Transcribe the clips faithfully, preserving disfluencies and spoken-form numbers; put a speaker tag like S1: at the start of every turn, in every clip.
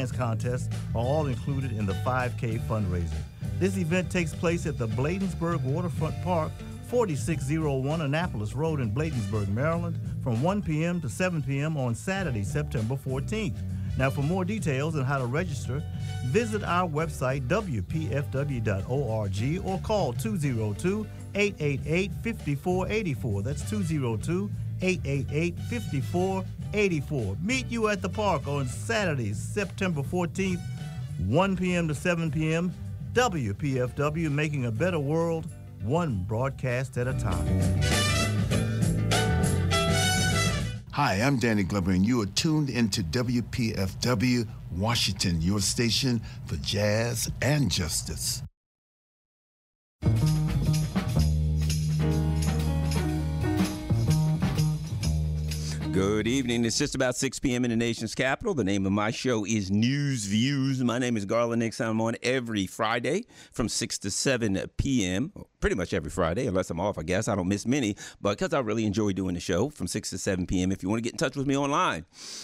S1: science contest are all included in the five K fundraiser. This event takes place at the Bladensburg Waterfront Park, forty-six oh one Annapolis Road in Bladensburg, Maryland, from one p.m. to seven p.m. on Saturday, September fourteenth. Now, for more details on how to register, visit our website, w p f w dot org, or call two oh two, eight eight eight, five four eight four. That's two oh two, eight eight eight, five four eight four. Meet you at the park on Saturday, September fourteenth, one p.m. to seven p.m. W P F W, making a better world, one broadcast at a time.
S2: Hi, I'm Danny Glover, and you are tuned into W P F W Washington, your station for jazz and justice.
S3: Good evening. It's just about six p.m. in the nation's capital. The name of my show is News Views. My name is Garland Nixon. I'm on every Friday from six to seven p.m. Pretty much every Friday, unless I'm off, I guess. I don't miss many, but because I really enjoy doing the show from six to seven p.m. If you want to get in touch with me online,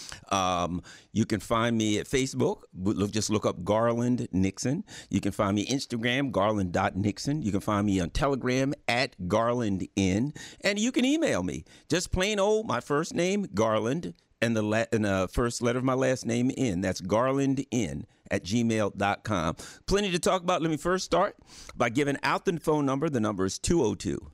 S3: um, you can find me at Facebook. Just look up Garland Nixon. You can find me Instagram, garland dot nixon. You can find me on Telegram at garlandn. And you can email me. Just plain old, my first name, Garland, and the la- and, uh, first letter of my last name, N. That's garlandn at gmail dot com. Plenty to talk about. Let me first start by giving out the phone number. The number is two oh two,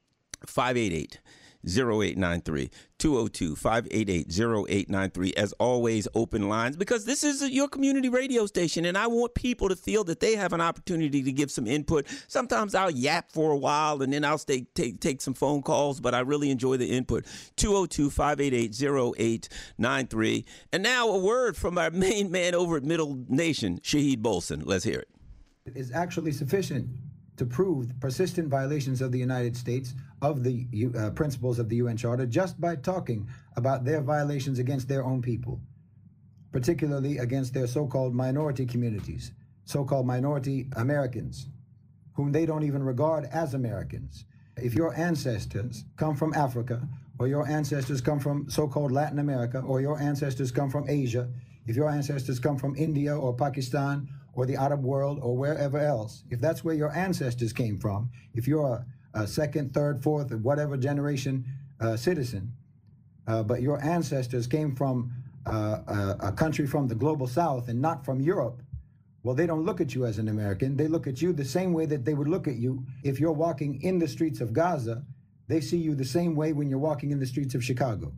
S3: five eight eight, oh eight nine three. two oh two, five eight eight, oh eight nine three. As always, open lines, because this is your community radio station, and I want people to feel that they have an opportunity to give some input. Sometimes I'll yap for a while, and then I'll stay, take take some phone calls, but I really enjoy the input. two oh two, five eight eight, oh eight nine three. And now a word from our main man over at Middle Nation, Shahid Bolson. Let's hear it.
S4: It is actually sufficient to prove persistent violations of the United States of the uh, principles of the U N Charter just by talking about their violations against their own people, particularly against their so-called minority communities, so-called minority Americans, whom they don't even regard as Americans. If your ancestors come from Africa, or your ancestors come from so-called Latin America, or your ancestors come from Asia, if your ancestors come from India or Pakistan or the Arab world or wherever else, if that's where your ancestors came from, if you're a a second, third, fourth, whatever generation uh, citizen, uh, but your ancestors came from uh, a, a country from the global south and not from Europe, well, they don't look at you as an American. They look at you the same way that they would look at you if you're walking in the streets of Gaza. They see you the same way when you're walking in the streets of Chicago.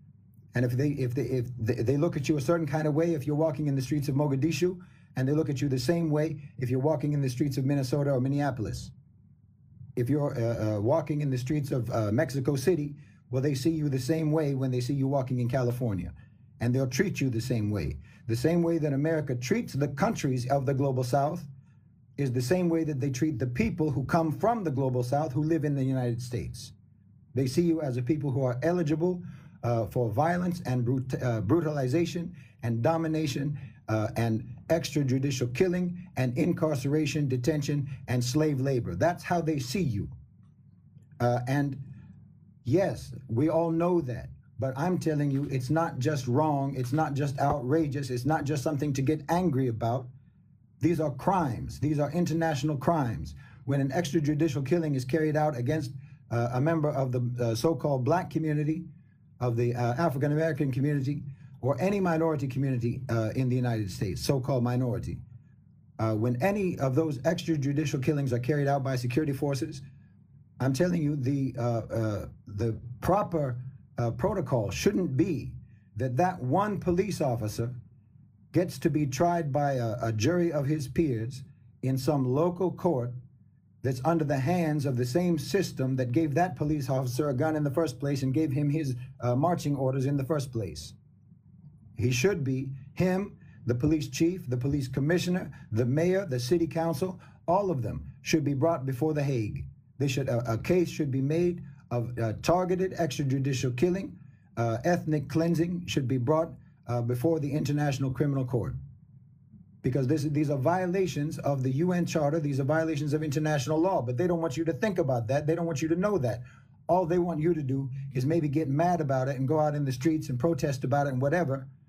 S4: And if they if they if they, they look at you a certain kind of way if you're walking in the streets of Mogadishu, and they look at you the same way if you're walking in the streets of Minnesota or Minneapolis. If you're uh, uh, walking in the streets of uh, Mexico City, well, they see you the same way when they see you walking in California. And they'll treat you the same way. The same way that America treats the countries of the global south is the same way that they treat the people who come from the global south who live in the United States. They see you as a people who are eligible uh, for violence and brut- uh, brutalization and domination uh, and extrajudicial killing and incarceration, detention, and slave labor. That's how they see you. Uh, and yes, we all know that. But I'm telling you, it's not just wrong. It's not just outrageous. It's not just something to get angry about. These are crimes. These are international crimes. When an extrajudicial killing is carried out against uh, a member of the uh, so-called black community, of the uh, African-American community, or any minority community uh, in the United States, so-called minority. Uh, when any of those extrajudicial killings are carried out by security forces, I'm telling you, the uh, uh, the proper uh, protocol shouldn't be that that one police officer gets to be tried by a, a jury of his peers in some local court that's under the hands of the same system that gave that police officer a gun in the first place and gave him his uh, marching orders in the first place. He should be, him, the police chief, the police commissioner, the mayor, the city council, all of them should be brought before the Hague. They should, a, a case should be made of uh, targeted extrajudicial killing, uh, ethnic cleansing should be brought uh, before the International Criminal Court. Because this, these are violations of the U N Charter, these are violations of international law, but they don't want you to think about that, they don't want you to know that. All they want you to do is maybe get mad about it and go out in the streets and protest about it and whatever,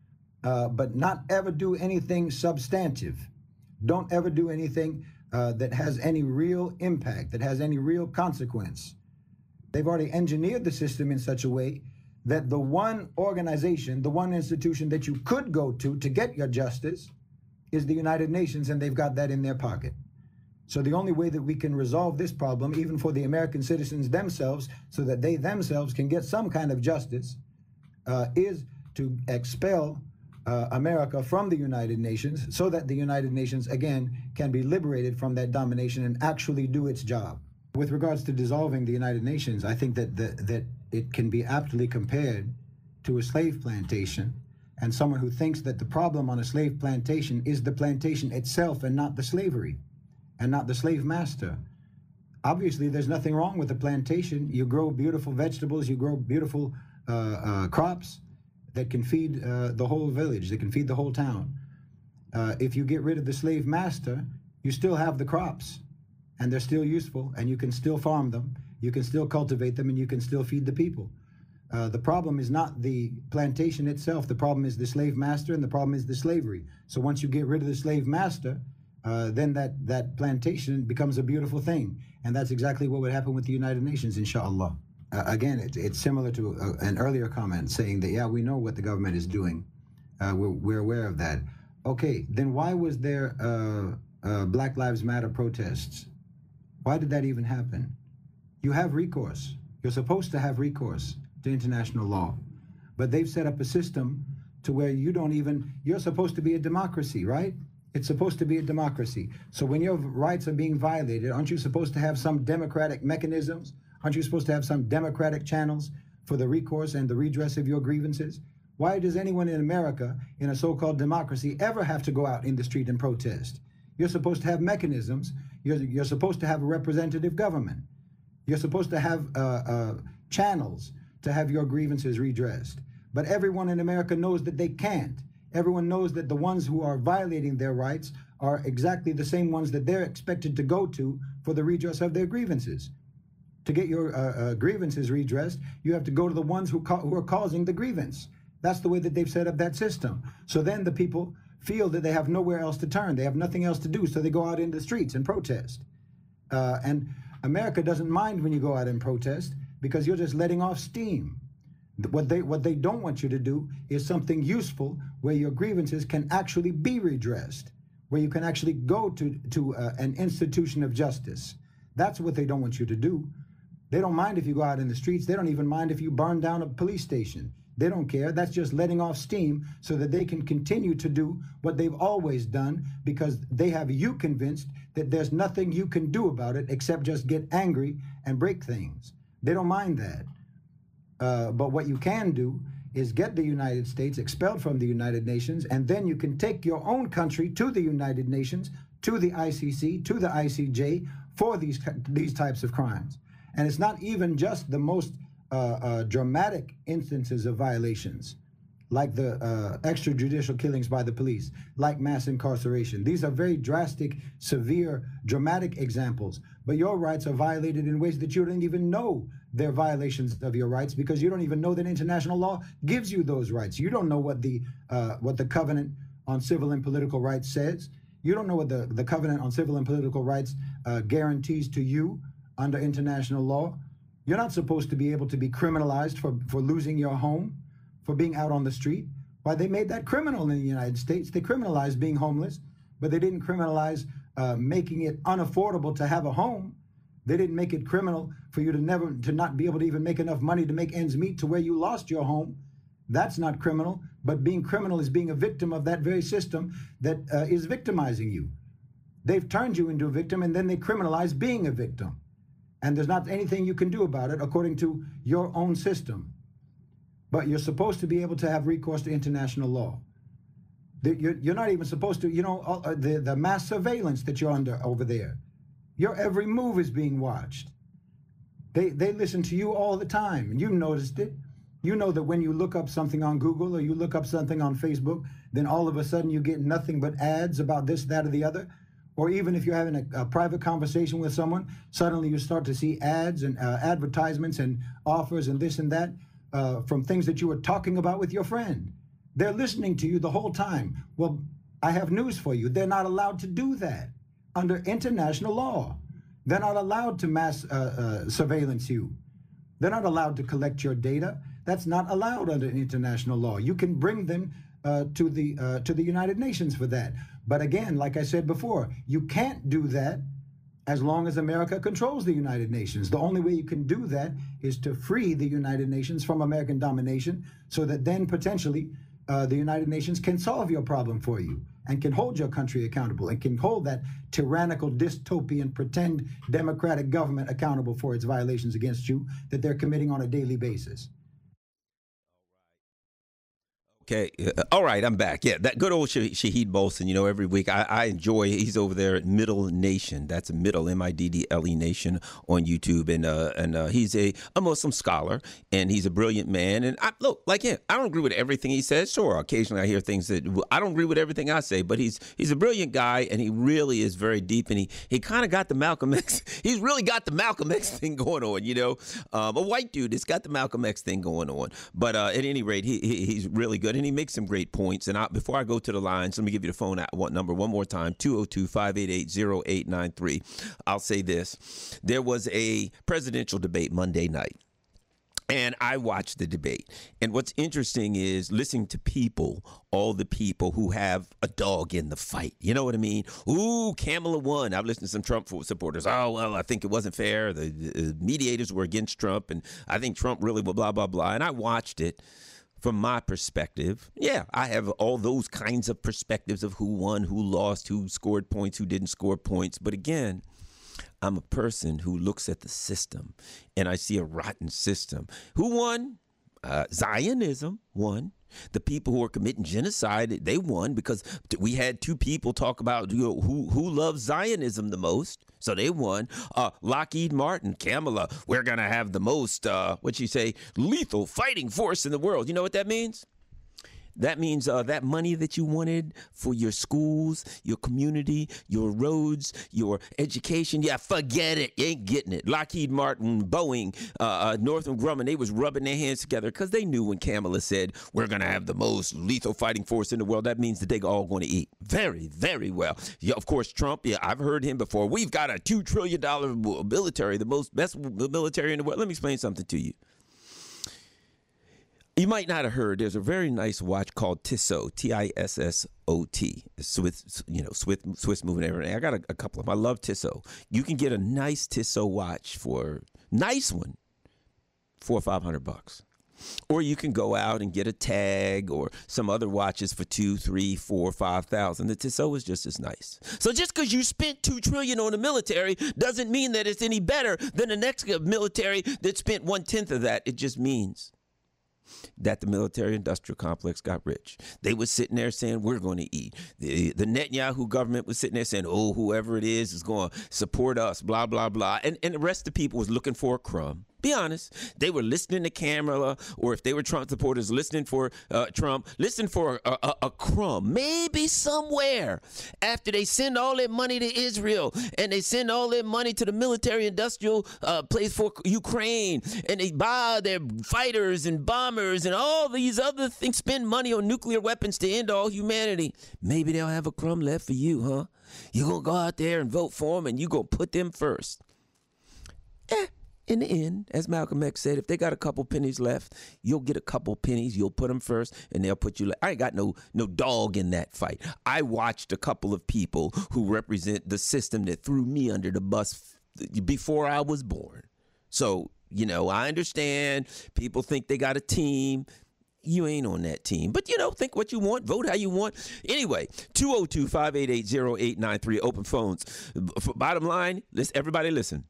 S4: uh, but not ever do anything substantive. Don't ever do anything uh, that has any real impact, that has any real consequence. They've already engineered the system in such a way that the one organization, the one institution that you could go to to get your justice is the United Nations, and they've got that in their pocket. So the only way that we can resolve this problem, even for the American citizens themselves, so that they themselves can get some kind of justice, uh, is to expel uh, America from the United Nations, so that the United Nations, again, can be liberated from that domination and actually do its job. With regards to dissolving the United Nations, I think that the, that it can be aptly compared to a slave plantation, and someone who thinks that the problem on a slave plantation is the plantation itself and not the slavery, and not the slave master. Obviously, there's nothing wrong with the plantation. You grow beautiful vegetables, you grow beautiful uh, uh, crops that can feed uh, the whole village, that can feed the whole town. Uh, if you get rid of the slave master, you still have the crops, and they're still useful, and you can still farm them, you can still cultivate them, and you can still feed the people. Uh, the problem is not the plantation itself. The problem is the slave master, and the problem is the slavery. So once you get rid of the slave master, uh, then that, that plantation becomes a beautiful thing. And that's exactly what would happen with the United Nations, inshallah. Uh, again, it, it's similar to uh, an earlier comment saying that, yeah, we know what the government is doing. Uh, we're, we're aware of that. Okay, then why was there uh, uh, Black Lives Matter protests? Why did that even happen? You have recourse. You're supposed to have recourse to international law. But they've set up a system to where you don't even, you're supposed to be a democracy, right? It's supposed to be a democracy. So when your rights are being violated, aren't you supposed to have some democratic mechanisms? Aren't you supposed to have some democratic channels for the recourse and the redress of your grievances? Why does anyone in America, in a so-called democracy, ever have to go out in the street and protest? You're supposed to have mechanisms. You're, you're supposed to have a representative government. You're supposed to have uh, uh, channels to have your grievances redressed. But everyone in America knows that they can't. Everyone knows that the ones who are violating their rights are exactly the same ones that they're expected to go to for the redress of their grievances. To get your uh, uh, grievances redressed, you have to go to the ones who, ca who are causing the grievance. That's the way that they've set up that system. So then the people feel that they have nowhere else to turn. They have nothing else to do, so they go out into the streets and protest. Uh, and America doesn't mind when you go out and protest because you're just letting off steam. What they, what they don't want you to do is something useful where your grievances can actually be redressed, where you can actually go to, to uh, an institution of justice. That's what they don't want you to do. They don't mind if you go out in the streets. They don't even mind if you burn down a police station. They don't care. That's just letting off steam so that they can continue to do what they've always done, because they have you convinced that there's nothing you can do about it except just get angry and break things. They don't mind that. Uh, but what you can do is get the United States expelled from the United Nations, and then you can take your own country to the United Nations, to the I C C, to the I C J for these, these types of crimes. And it's not even just the most uh, uh, dramatic instances of violations, like the uh, extrajudicial killings by the police, like mass incarceration. These are very drastic, severe, dramatic examples. But your rights are violated in ways that you don't even know they're violations of your rights, because you don't even know that international law gives you those rights. You don't know what the uh, what the Covenant on Civil and Political Rights says. You don't know what the, the Covenant on Civil and Political Rights uh, guarantees to you under international law. You're not supposed to be able to be criminalized for, for losing your home, for being out on the street. Why, they made that criminal in the United States. They criminalized being homeless, but they didn't criminalize uh, making it unaffordable to have a home. They didn't make it criminal for you to never, to not be able to even make enough money to make ends meet to where you lost your home. That's not criminal, but being criminal is being a victim of that very system that uh, is victimizing you. They've turned you into a victim, and then they criminalize being a victim. And there's not anything you can do about it according to your own system. But you're supposed to be able to have recourse to international law. You're not even supposed to, you know, the, the mass surveillance that you're under over there. Your every move is being watched. They, they listen to you all the time, and you've noticed it. You know that when you look up something on Google or you look up something on Facebook, then all of a sudden you get nothing but ads about this, that, or the other. Or even if you're having a, a private conversation with someone, suddenly you start to see ads and uh, advertisements and offers and this and that uh, from things that you were talking about with your friend. They're listening to you the whole time. Well, I have news for you. They're not allowed to do that under international law. They're not allowed to mass uh, uh, surveillance you. They're not allowed to collect your data. That's not allowed under international law. You can bring them uh, to the uh, to the United Nations for that. But again, like I said before, you can't do that as long as America controls the United Nations. The only way you can do that is to free the United Nations from American domination, so that then potentially uh, the United Nations can solve your problem for you and can hold your country accountable and can hold that tyrannical, dystopian, pretend democratic government accountable for its violations against you that they're committing on a daily basis.
S3: Okay. Uh, all right. I'm back. Yeah. That good old Sh- Shahid Bolson, you know, every week I, I enjoy, he's over there at Middle Nation. That's a Middle, M I D D L E Nation on YouTube. And uh, and uh, he's a, a Muslim scholar, and he's a brilliant man. And I, look, like him, I don't agree with everything he says. Sure, occasionally I hear things that I don't agree with everything I say, but he's he's a brilliant guy, and he really is very deep. And he, he kind of got the Malcolm X, he's really got the Malcolm X thing going on, you know. Um, a white dude that's got the Malcolm X thing going on. But uh, at any rate, he, he he's really good. And he makes some great points. And I, before I go to the lines, let me give you the phone number one more time, two oh two, five eight eight, oh eight nine three. I'll say this. There was a presidential debate Monday night, and I watched the debate. And what's interesting is listening to people, all the people who have a dog in the fight. You know what I mean? Ooh, Kamala won. I've listened to some Trump supporters. Oh, well, I think it wasn't fair. The, the mediators were against Trump, and I think Trump really blah, blah, blah, blah. And I watched it. From my perspective, yeah, I have all those kinds of perspectives of who won, who lost, who scored points, who didn't score points. But again, I'm a person who looks at the system, and I see a rotten system. Who won? Uh, Zionism won. The people who are committing genocide, they won because we had two people talk about, you know, who who loves Zionism the most. So they won. Uh, Lockheed Martin, Kamala, we're going to have the most, uh, what'd you say, lethal fighting force in the world. You know what that means? That means uh, that money that you wanted for your schools, your community, your roads, your education, yeah, forget it. You ain't getting it. Lockheed Martin, Boeing, uh, uh, Northrop Grumman, they was rubbing their hands together because they knew when Kamala said, we're going to have the most lethal fighting force in the world, that means that they all going to eat very, very well. Yeah, of course, Trump, yeah, I've heard him before. We've got a two trillion dollars military, the most best military in the world. Let me explain something to you. You might not have heard, there's a very nice watch called Tissot, T I S S O T, Swiss, you know, Swiss, Swiss moving everything. I got a, a couple of them. I love Tissot. You can get a nice Tissot watch for, nice one, four or five hundred bucks. Or you can go out and get a Tag or some other watches for two, three, four, five thousand. The Tissot is just as nice. So just because you spent two trillion on the military doesn't mean that it's any better than the next military that spent one tenth of that. It just means that the military-industrial complex got rich. They were sitting there saying, we're going to eat. The, the Netanyahu government was sitting there saying, oh, whoever it is is going to support us, blah, blah, blah. And, and the rest of the people was looking for a crumb. Be honest. They were listening to Kamala, or if they were Trump supporters, listening for uh, Trump, listen for a, a, a crumb. Maybe somewhere after they send all their money to Israel and they send all their money to the military-industrial uh, place for Ukraine, and they buy their fighters and bombers and all these other things, spend money on nuclear weapons to end all humanity. Maybe they'll have a crumb left for you, huh? You're going to go out there and vote for them, and you're going to put them first. Eh. In the end, as Malcolm X said, if they got a couple pennies left, you'll get a couple pennies. You'll put them first, and they'll put you. Le- I ain't got no no dog in that fight. I watched a couple of people who represent the system that threw me under the bus f- before I was born. So, you know, I understand people think they got a team. You ain't on that team. But, you know, think what you want. Vote how you want. Anyway, two oh two, five eight eight, oh eight nine three, open phones. B- bottom line, listen, everybody listen.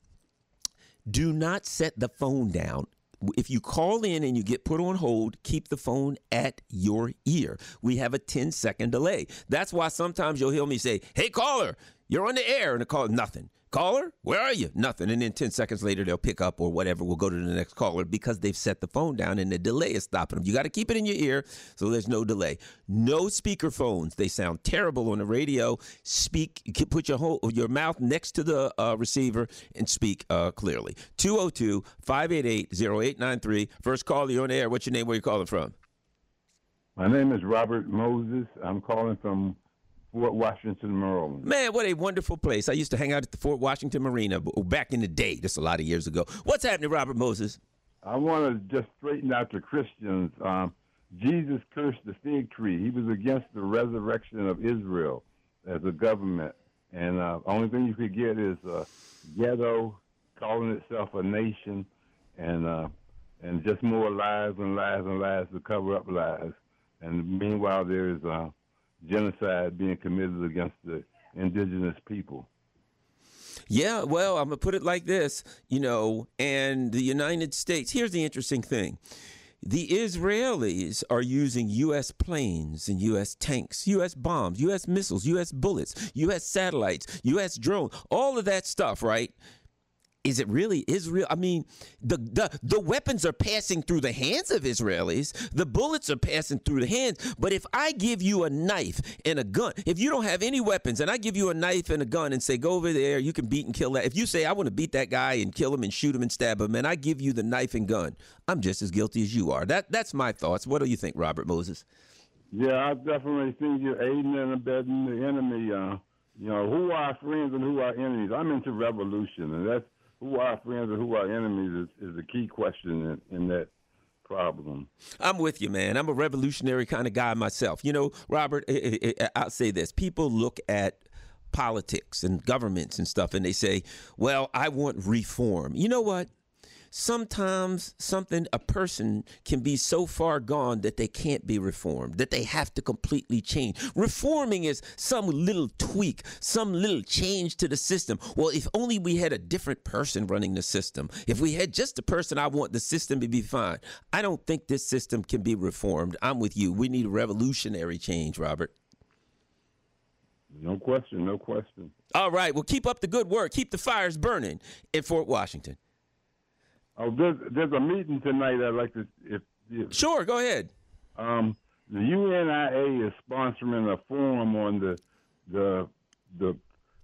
S3: Do not set the phone down. If you call in and you get put on hold, keep the phone at your ear. We have a ten second delay. That's why sometimes you'll hear me say, hey, caller, you're on the air. And the caller, nothing. Caller, where are you? Nothing. And then ten seconds later, they'll pick up or whatever. We'll go to the next caller because they've set the phone down and the delay is stopping them. You got to keep it in your ear so there's no delay. No speaker phones. They sound terrible on the radio. Speak. Put your whole, your mouth next to the uh, receiver and speak uh, clearly. two oh two, five eight eight, oh eight nine three. First caller, you're on the air. What's your name? Where you calling from?
S5: My name is Robert Moses. I'm calling from Fort Washington, Maryland.
S3: Man, what a wonderful place. I used to hang out at the Fort Washington Marina back in the day. That's a lot of years ago. What's happening, Robert Moses?
S5: I want to just straighten out the Christians. Um, Jesus cursed the fig tree. He was against the resurrection of Israel as a government. And the uh, only thing you could get is a ghetto calling itself a nation, and uh, and just more lies and lies and lies to cover up lies. And meanwhile, there is uh, genocide being committed against the indigenous people.
S3: Yeah, well, I'm going to put it like this, you know, and the United States, here's the interesting thing. The Israelis are using U S planes and U S tanks, U S bombs, U S missiles, U S bullets, U S satellites, U S drones, all of that stuff, right? Is it really Israel? I mean, the, the the weapons are passing through the hands of Israelis. The bullets are passing through the hands. But if I give you a knife and a gun, if you don't have any weapons and I give you a knife and a gun and say, go over there, you can beat and kill that. If you say, I want to beat that guy and kill him and shoot him and stab him, and I give you the knife and gun, I'm just as guilty as you are. That That's my thoughts. What do you think, Robert Moses?
S5: Yeah, I definitely think you're aiding and abetting the enemy. Uh, you know, who are friends and who are enemies? I'm into revolution, and that's who are friends and who are enemies is, is the key question in, in that problem.
S3: I'm with you, man. I'm a revolutionary kind of guy myself. You know, Robert, I, I, I'll say this. People look at politics and governments and stuff, and they say, well, I want reform. You know what? Sometimes something, a person can be so far gone that they can't be reformed, that they have to completely change. Reforming is some little tweak, some little change to the system. Well, if only we had a different person running the system. If we had just the person I want, the system to be fine. I don't think this system can be reformed. I'm with you. We need a revolutionary change, Robert.
S5: No question, no question.
S3: All right. Well, keep up the good work. Keep the fires burning in Fort Washington.
S5: Oh, there's, there's a meeting tonight I'd like to... If, if
S3: Sure, go ahead.
S5: Um, the U N I A is sponsoring a forum on the the the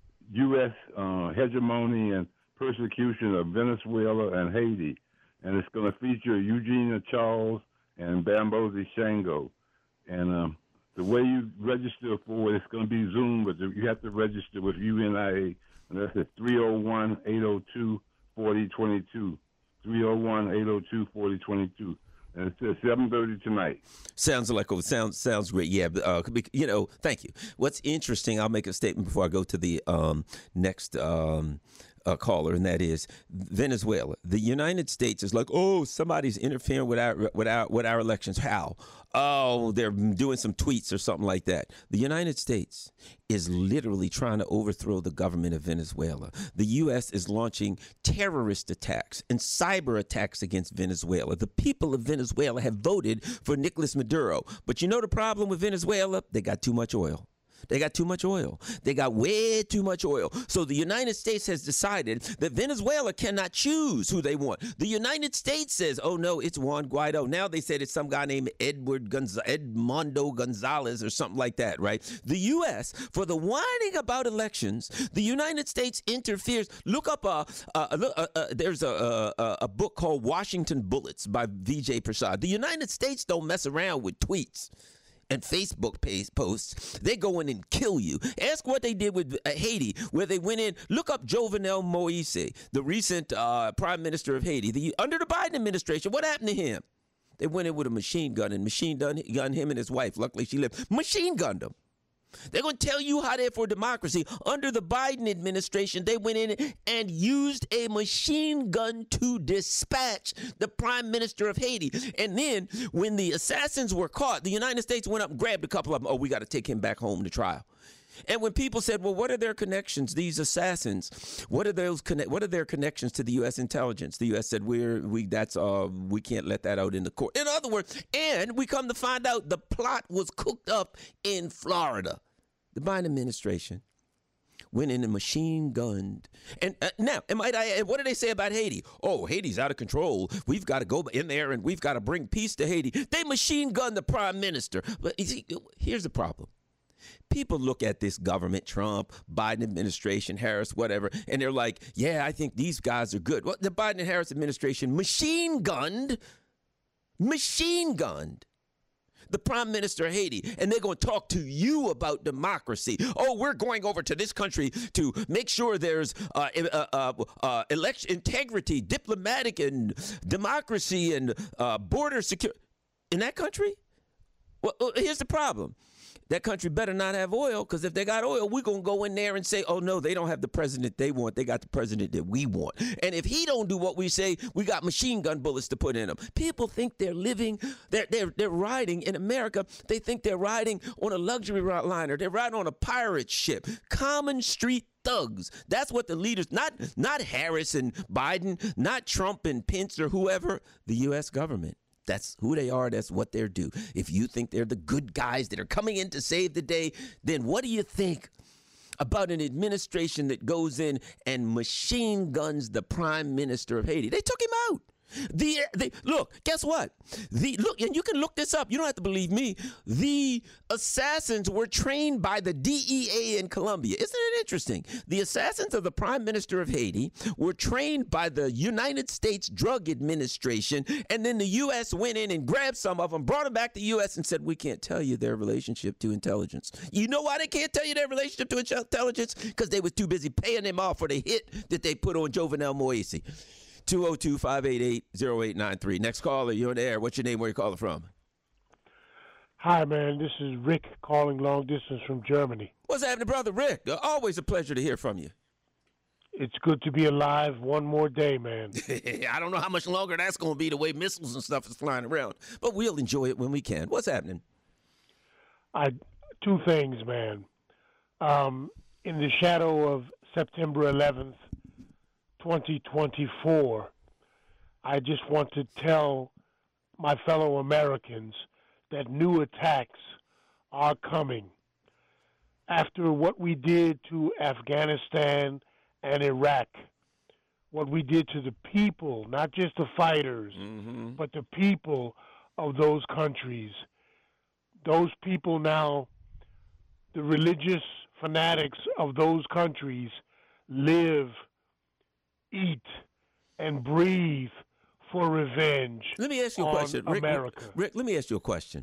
S5: U S uh, hegemony and persecution of Venezuela and Haiti, and it's going to feature Eugenia Charles and Bambozi Shango. And um, the way you register for it, it's going to be Zoom, but you have to register with U N I A, and that's at three oh one, eight oh two, four oh two two. three oh one, eight oh two, four oh two two. And it's at seven thirty tonight.
S3: Sounds like, oh, sounds sounds great. Yeah, uh, you know, thank you. What's interesting, I'll make a statement before I go to the um, next um, uh, caller, and that is Venezuela. The United States is like, oh, somebody's interfering with our, with our, with our elections. How? Oh, they're doing some tweets or something like that. The United States is literally trying to overthrow the government of Venezuela. The U S is launching terrorist attacks and cyber attacks against Venezuela. The people of Venezuela have voted for Nicolas Maduro. But you know the problem with Venezuela? They got too much oil. They got too much oil. They got way too much oil. So the United States has decided that Venezuela cannot choose who they want. The United States says, oh, no, it's Juan Guaido. Now they said it's some guy named Edward Gonz- Edmundo Gonzalez or something like that, right? The U S, for the whining about elections, the United States interferes. Look up, a, uh, uh, uh, uh, there's a, a, a book called Washington Bullets by V J Prasad. The United States don't mess around with tweets and Facebook page posts. They go in and kill you. Ask what they did with uh, Haiti, where they went in. Look up Jovenel Moise, the recent uh, prime minister of Haiti. The, under the Biden administration, what happened to him? They went in with a machine gun and machine gun, gun him and his wife. Luckily, she lived. Machine gunned him. They're going to tell you how they're for democracy. Under the Biden administration, they went in and used a machine gun to dispatch the prime minister of Haiti. And then when the assassins were caught, the United States went up and grabbed a couple of them. Oh, we got to take him back home to trial. And when people said, well, what are their connections, these assassins? What are those connect? What are their connections to the U S intelligence? The U S said, we're, we, that's, uh, we can't let that out in the court. In other words, and we come to find out the plot was cooked up in Florida. The Biden administration went in and machine gunned. And uh, now, and might I, what do they say about Haiti? Oh, Haiti's out of control. We've got to go in there and we've got to bring peace to Haiti. They machine gunned the prime minister. But you see, here's the problem. People look at this government, Trump, Biden administration, Harris, whatever, and they're like, yeah, I think these guys are good. Well, the Biden and Harris administration machine gunned, machine gunned the prime minister of Haiti, and they're going to talk to you about democracy. Oh, we're going over to this country to make sure there's uh, uh, uh, uh, election integrity, diplomatic and democracy and uh, border security in that country. Well, here's the problem. That country better not have oil, because if they got oil, we're going to go in there and say, oh, no, they don't have the president they want. They got the president that we want. And if he don't do what we say, we got machine gun bullets to put in them. People think they're living, they're, they're, they're riding in America. They think they're riding on a luxury liner. They're riding on a pirate ship. Common street thugs. That's what the leaders, not, not Harris and Biden, not Trump and Pence or whoever, the U S government. That's who they are. That's what they're due. If you think they're the good guys that are coming in to save the day, then what do you think about an administration that goes in and machine guns the prime minister of Haiti? They took him out. The, the look, guess what? The look, and you can look this up. You don't have to believe me. The assassins were trained by the D E A in Colombia. Isn't it interesting? The assassins of the prime minister of Haiti were trained by the United States Drug Administration, and then the U S went in and grabbed some of them, brought them back to the U S and said, we can't tell you their relationship to intelligence. You know why they can't tell you their relationship to intelligence? Because they was too busy paying them off for the hit that they put on Jovenel Moise. two oh two, five eight eight, oh eight nine three. Next caller, you're on the air. What's your name? Where you calling from?
S6: Hi, man. This is Rick calling long distance from Germany.
S3: What's happening, brother Rick? Always a pleasure to hear from you.
S6: It's good to be alive one more day, man.
S3: I don't know how much longer that's going to be the way missiles and stuff is flying around, but we'll enjoy it when we can. What's happening?
S6: I Two things, man. Um, in the shadow of September eleventh, twenty twenty-four, I just want to tell my fellow Americans that new attacks are coming. After what we did to Afghanistan and Iraq, what we did to the people, not just the fighters, mm-hmm. but the people of those countries, those people now, the religious fanatics of those countries live, eat, and breathe for revenge.
S3: Let me ask you a question, Rick,
S6: America.
S3: Rick, Rick, let me ask you a question.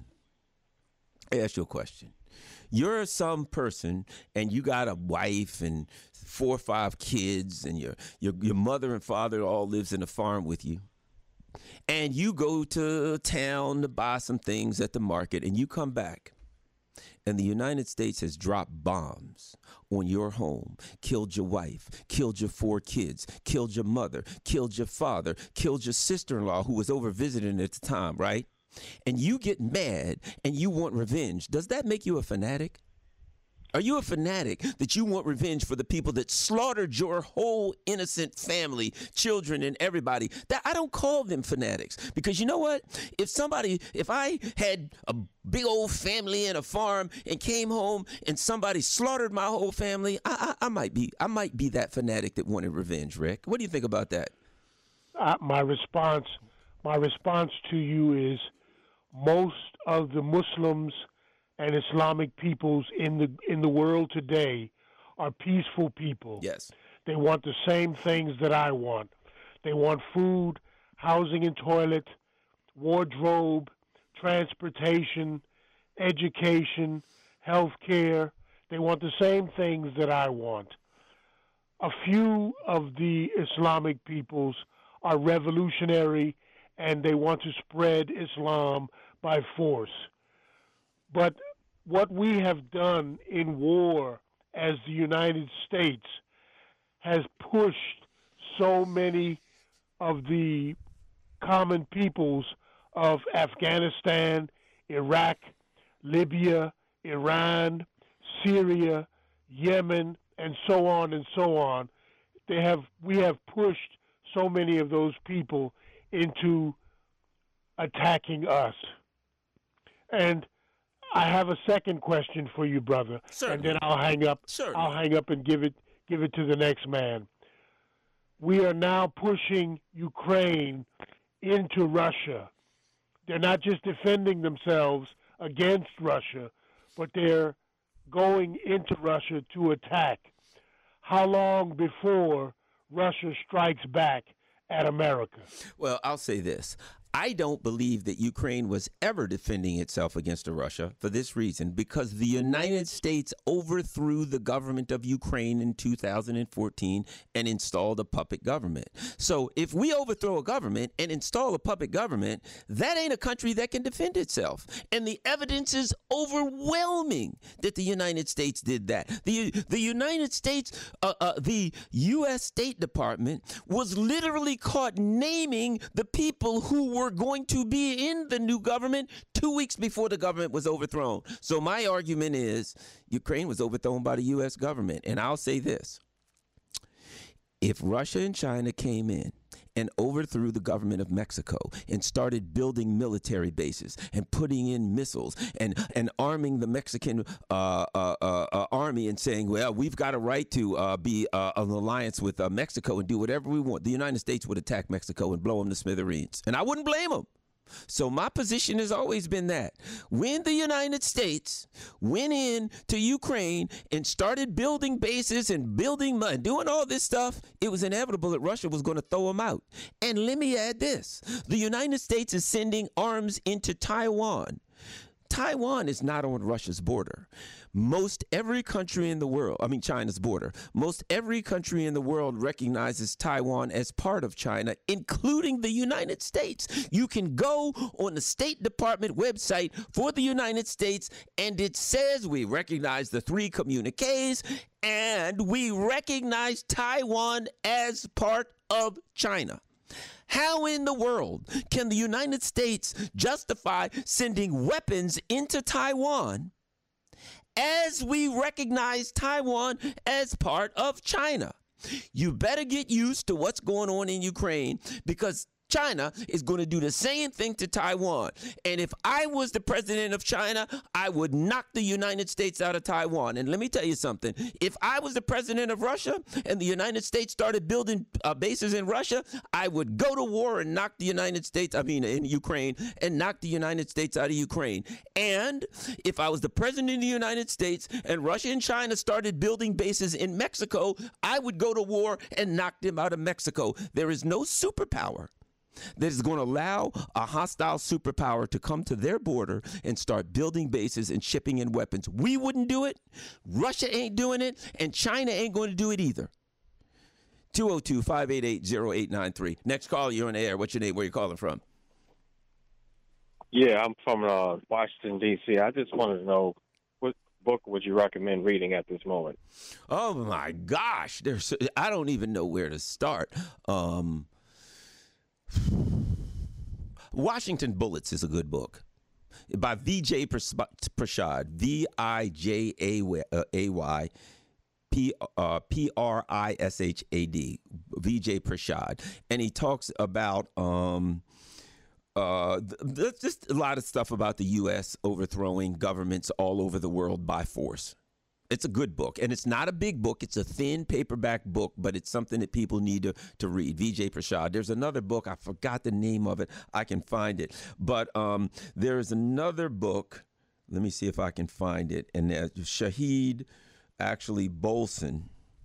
S3: I ask you a question. You're some person, and you got a wife and four or five kids, and your your your mother and father all lives in a farm with you. And you go to town to buy some things at the market, and you come back. And the United States has dropped bombs on your home, killed your wife, killed your four kids, killed your mother, killed your father, killed your sister-in-law who was over visiting at the time, right? And you get mad and you want revenge. Does that make you a fanatic? Are you a fanatic that you want revenge for the people that slaughtered your whole innocent family, children, and everybody? That I don't call them fanatics, because you know what? If somebody, if I had a big old family and a farm and came home and somebody slaughtered my whole family, I, I, I might be, I might be that fanatic that wanted revenge. Rick, what do you think about that?
S6: Uh, my response, my response to you is, most of the Muslims and Islamic peoples in the in the world today are peaceful people.
S3: Yes.
S6: They want the same things that I want. They want food, housing and toilet, wardrobe, transportation, education, health care. They want the same things that I want. A few of the Islamic peoples are revolutionary, and they want to spread Islam by force. But what we have done in war as the United States has pushed so many of the common peoples of Afghanistan, Iraq, Libya, Iran, Syria, Yemen, and so on and so on. They have we have pushed so many of those people into attacking us. And I have a second question for you, brother.
S3: Certainly.
S6: And then I'll hang up.
S3: Certainly.
S6: I'll hang up and give it give it to the next man. We are now pushing Ukraine into Russia. They're not just defending themselves against Russia, but they're going into Russia to attack. How long before Russia strikes back at America?
S3: Well, I'll say this. I don't believe that Ukraine was ever defending itself against Russia for this reason, because the United States overthrew the government of Ukraine in two thousand fourteen and installed a puppet government. So if we overthrow a government and install a puppet government, that ain't a country that can defend itself. And the evidence is overwhelming that the United States did that. The, the United States, uh, uh, the U S State Department was literally caught naming the people who were going to be in the new government two weeks before the government was overthrown. So my argument is Ukraine was overthrown by the U S government. And I'll say this. If Russia and China came in and overthrew the government of Mexico and started building military bases and putting in missiles and, and arming the Mexican uh, uh, uh, uh, army and saying, well, we've got a right to uh, be uh, an alliance with uh, Mexico and do whatever we want, the United States would attack Mexico and blow them to smithereens. And I wouldn't blame them. So my position has always been that when the United States went in to Ukraine and started building bases and building and doing all this stuff, it was inevitable that Russia was going to throw them out. And let me add this. The United States is sending arms into Taiwan. Taiwan is not on Russia's border. Most every country in the world, I mean China's border, most every country in the world recognizes Taiwan as part of China, including the United States. You can go on the State Department website for the United States, and it says we recognize the three communiques, and we recognize Taiwan as part of China. How in the world can the United States justify sending weapons into Taiwan as we recognize Taiwan as part of China? You better get used to what's going on in Ukraine, because China is going to do the same thing to Taiwan. And if I was the president of China, I would knock the United States out of Taiwan. And let me tell you something. If I was the president of Russia and the United States started building uh, bases in Russia, I would go to war and knock the United States, I mean, in Ukraine, and knock the United States out of Ukraine. And if I was the president of the United States and Russia and China started building bases in Mexico, I would go to war and knock them out of Mexico. There is no superpower that is going to allow a hostile superpower to come to their border and start building bases and shipping in weapons. We wouldn't do it. Russia ain't doing it. And China ain't going to do it either. two oh two, five eight eight, oh eight nine three. Next call, you're on the air. What's your name? Where you calling from?
S7: Yeah, I'm from uh, Washington, D C I just wanted to know, what book would you recommend reading at this moment?
S3: Oh, my gosh. There's, I don't even know where to start. Um... Washington Bullets is a good book by Vijay Prashad, V I J A Y P R I S H A D, Vijay Prashad. And he talks about um, uh, th- just a lot of stuff about the U S overthrowing governments all over the world by force. It's a good book, and it's not a big book. It's a thin paperback book, but it's something that people need to, to read. Vijay Prashad. There's another book. I forgot the name of it. I can find it. But um, there's another book. Let me see if I can find it. And uh, Shahid, actually, Bolson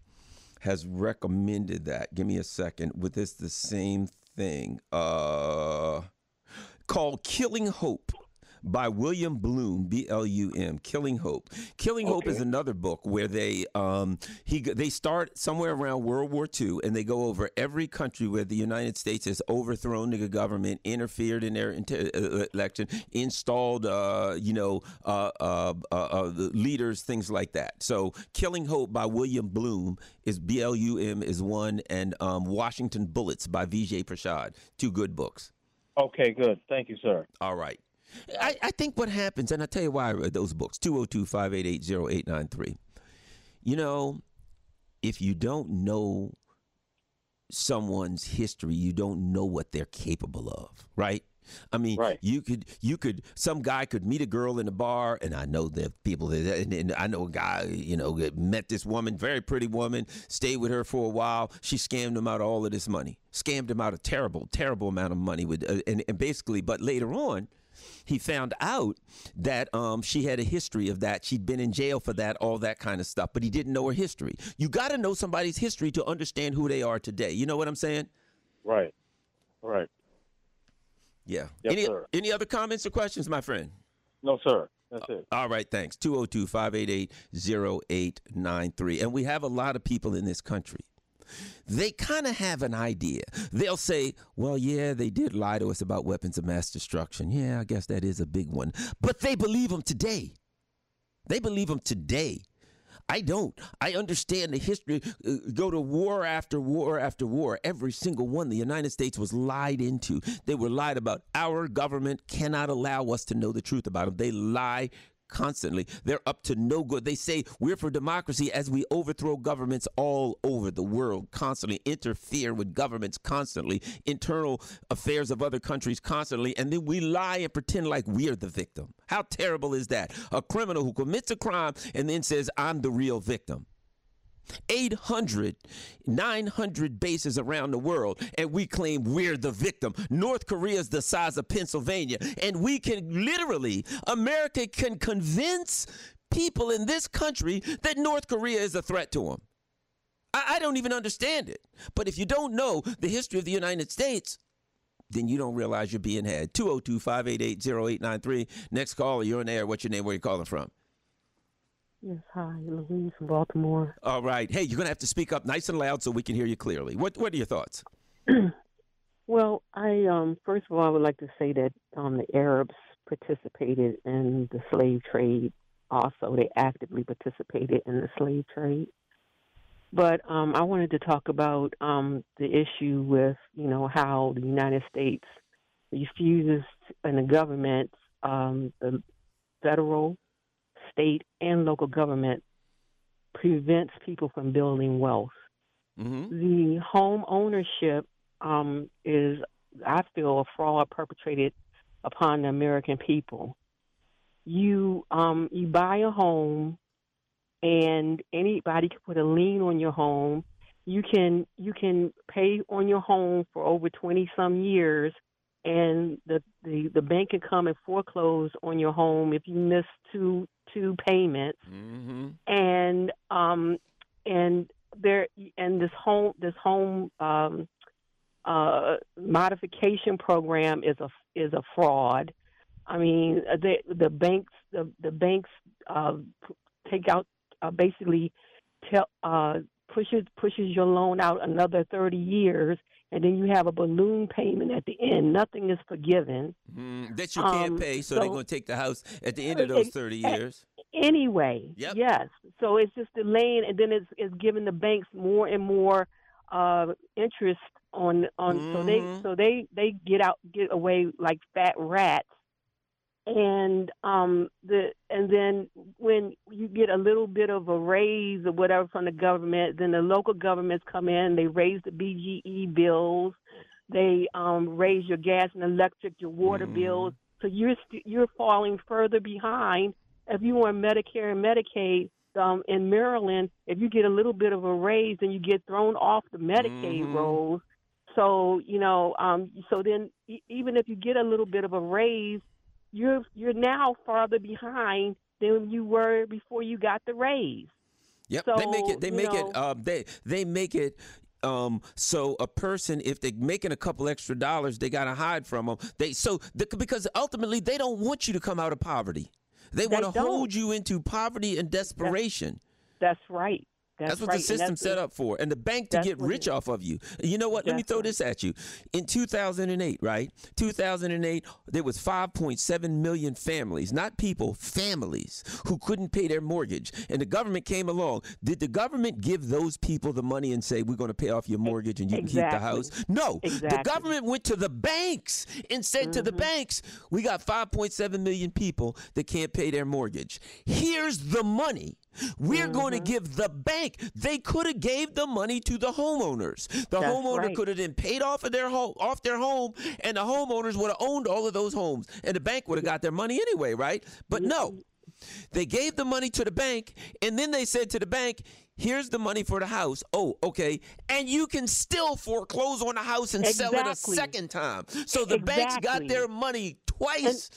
S3: has recommended that. Give me a second. With this, the same thing. Uh, called Killing Hope, by William Bloom, B L U M, Killing Hope. Killing okay. Hope is another book where they um, he they start somewhere around World War Two, and they go over every country where the United States has overthrown the government, interfered in their inter- election, installed, uh, you know, uh, uh, uh, uh, leaders, things like that. So Killing Hope by William Bloom is B L U M is one, and um, Washington Bullets by Vijay Prashad. Two good books.
S7: Okay, good. Thank you, sir.
S3: All right. I, I think what happens, and I'll tell you why I read those books, two oh two, five eight eight, oh eight nine three. You know, if you don't know someone's history, you don't know what they're capable of, right? I mean,
S7: right.
S3: you could, you could, some guy could meet a girl in a bar, and I know that people, that, and, and I know a guy, you know, met this woman, very pretty woman, stayed with her for a while. She scammed him out of all of this money, scammed him out a terrible, terrible amount of money with, uh, and, and basically, but later on, he found out that um, she had a history of that. She'd been in jail for that, all that kind of stuff, but he didn't know her history. You got to know somebody's history to understand who they are today. You know what I'm saying?
S7: Right, right.
S3: Yeah.
S7: Yes,
S3: any
S7: sir.
S3: any other comments or questions, my friend?
S7: No, sir. That's it.
S3: All right, thanks. two oh two, five eight eight, oh eight nine three. And we have a lot of people in this country. They kind of have an idea. They'll say, well, yeah, they did lie to us about weapons of mass destruction. Yeah, I guess that is a big one. But they believe them today. They believe them today. I don't. I understand the history. Uh, go to war after war after war. Every single one the United States was lied into. They were lied about. Our government cannot allow us to know the truth about them. They lie constantly. They're up to no good. They say we're for democracy as we overthrow governments all over the world, constantly interfere with governments constantly, internal affairs of other countries constantly, and then we lie and pretend like we're the victim. How terrible is that? A criminal who commits a crime and then says, I'm the real victim. eight hundred, nine hundred bases around the world, and we claim we're the victim. North Korea is the size of Pennsylvania, and we can literally, America can convince people in this country that North Korea is a threat to them. I, I don't even understand it. But if you don't know the history of the United States, then you don't realize you're being had. two oh two, five eight eight, oh eight nine three. Next caller, you're on air. What's your name? Where are you calling from?
S8: Yes, hi, Louise from Baltimore.
S3: All right. Hey, you're going to have to speak up nice and loud so we can hear you clearly. What What are your thoughts?
S8: Well, I um, first of all, I would like to say that um, the Arabs participated in the slave trade. Also, they actively participated in the slave trade. But um, I wanted to talk about um, the issue with, you know, how the United States refuses, and the government, um, the federal, state, and local government prevents people from building wealth. Mm-hmm. The home ownership um, is, I feel, a fraud perpetrated upon the American people. You um, you buy a home, and anybody can put a lien on your home. You can you can pay on your home for over twenty some years, and the, the, the bank can come and foreclose on your home if you miss two two payments. Mm-hmm. And um and there and this home this home um, uh, modification program is a is a fraud. I mean, the the banks the the banks uh, take out uh, basically tell uh, pushes pushes your loan out another thirty years, and then you have a balloon payment at the end. Nothing is forgiven.
S3: Mm, that you can't
S8: um,
S3: pay, so,
S8: so
S3: they're going to take the house at the end of those thirty years.
S8: Anyway,
S3: yep.
S8: Yes. So it's just delaying, and then it's, it's giving the banks more and more uh, interest on on. Mm-hmm. So they so they, they get out get away like fat rats. And um the and then when you get a little bit of a raise or whatever from the government, then the local governments come in. They raise the B G E bills, they um, raise your gas and electric, your water mm. bills. So you're st- you're falling further behind. If you want Medicare and Medicaid um, in Maryland, if you get a little bit of a raise, then you get thrown off the Medicaid mm-hmm. rolls. So you know, um, so then e- even if you get a little bit of a raise, You're you're now farther behind than you were before you got the raise.
S3: Yep,
S8: so,
S3: they make it. They make
S8: know,
S3: it. Uh, they they make it. Um, so a person, if they're making a couple extra dollars, they gotta hide from them. They so the, because ultimately they don't want you to come out of poverty. They, they want to hold you into poverty and desperation.
S8: That's, that's right. That's,
S3: that's what
S8: right.
S3: the system's set up for. And the bank to get rich off of you. You know what? Let me throw
S8: right.
S3: this at you. In two thousand eight, right? two thousand eight, there was five point seven million families, not people, families, who couldn't pay their mortgage. And the government came along. Did the government give those people the money and say, we're going to pay off your mortgage and you
S8: exactly.
S3: can keep the house? No.
S8: Exactly.
S3: The government went to the banks and said mm-hmm. to the banks, we got five point seven million people that can't pay their mortgage. Here's the money. We're mm-hmm. going to give the bank. They could have gave the money to the homeowners. The
S8: That's
S3: homeowner
S8: right.
S3: could have been paid off of their home, off their home, and the homeowners would have owned all of those homes, and the bank would have got their money anyway, right? But no, they gave the money to the bank, and then they said to the bank, here's the money for the house. Oh, okay. And you can still foreclose on the house and
S8: exactly.
S3: sell it a second time. So the
S8: exactly.
S3: banks got their money twice.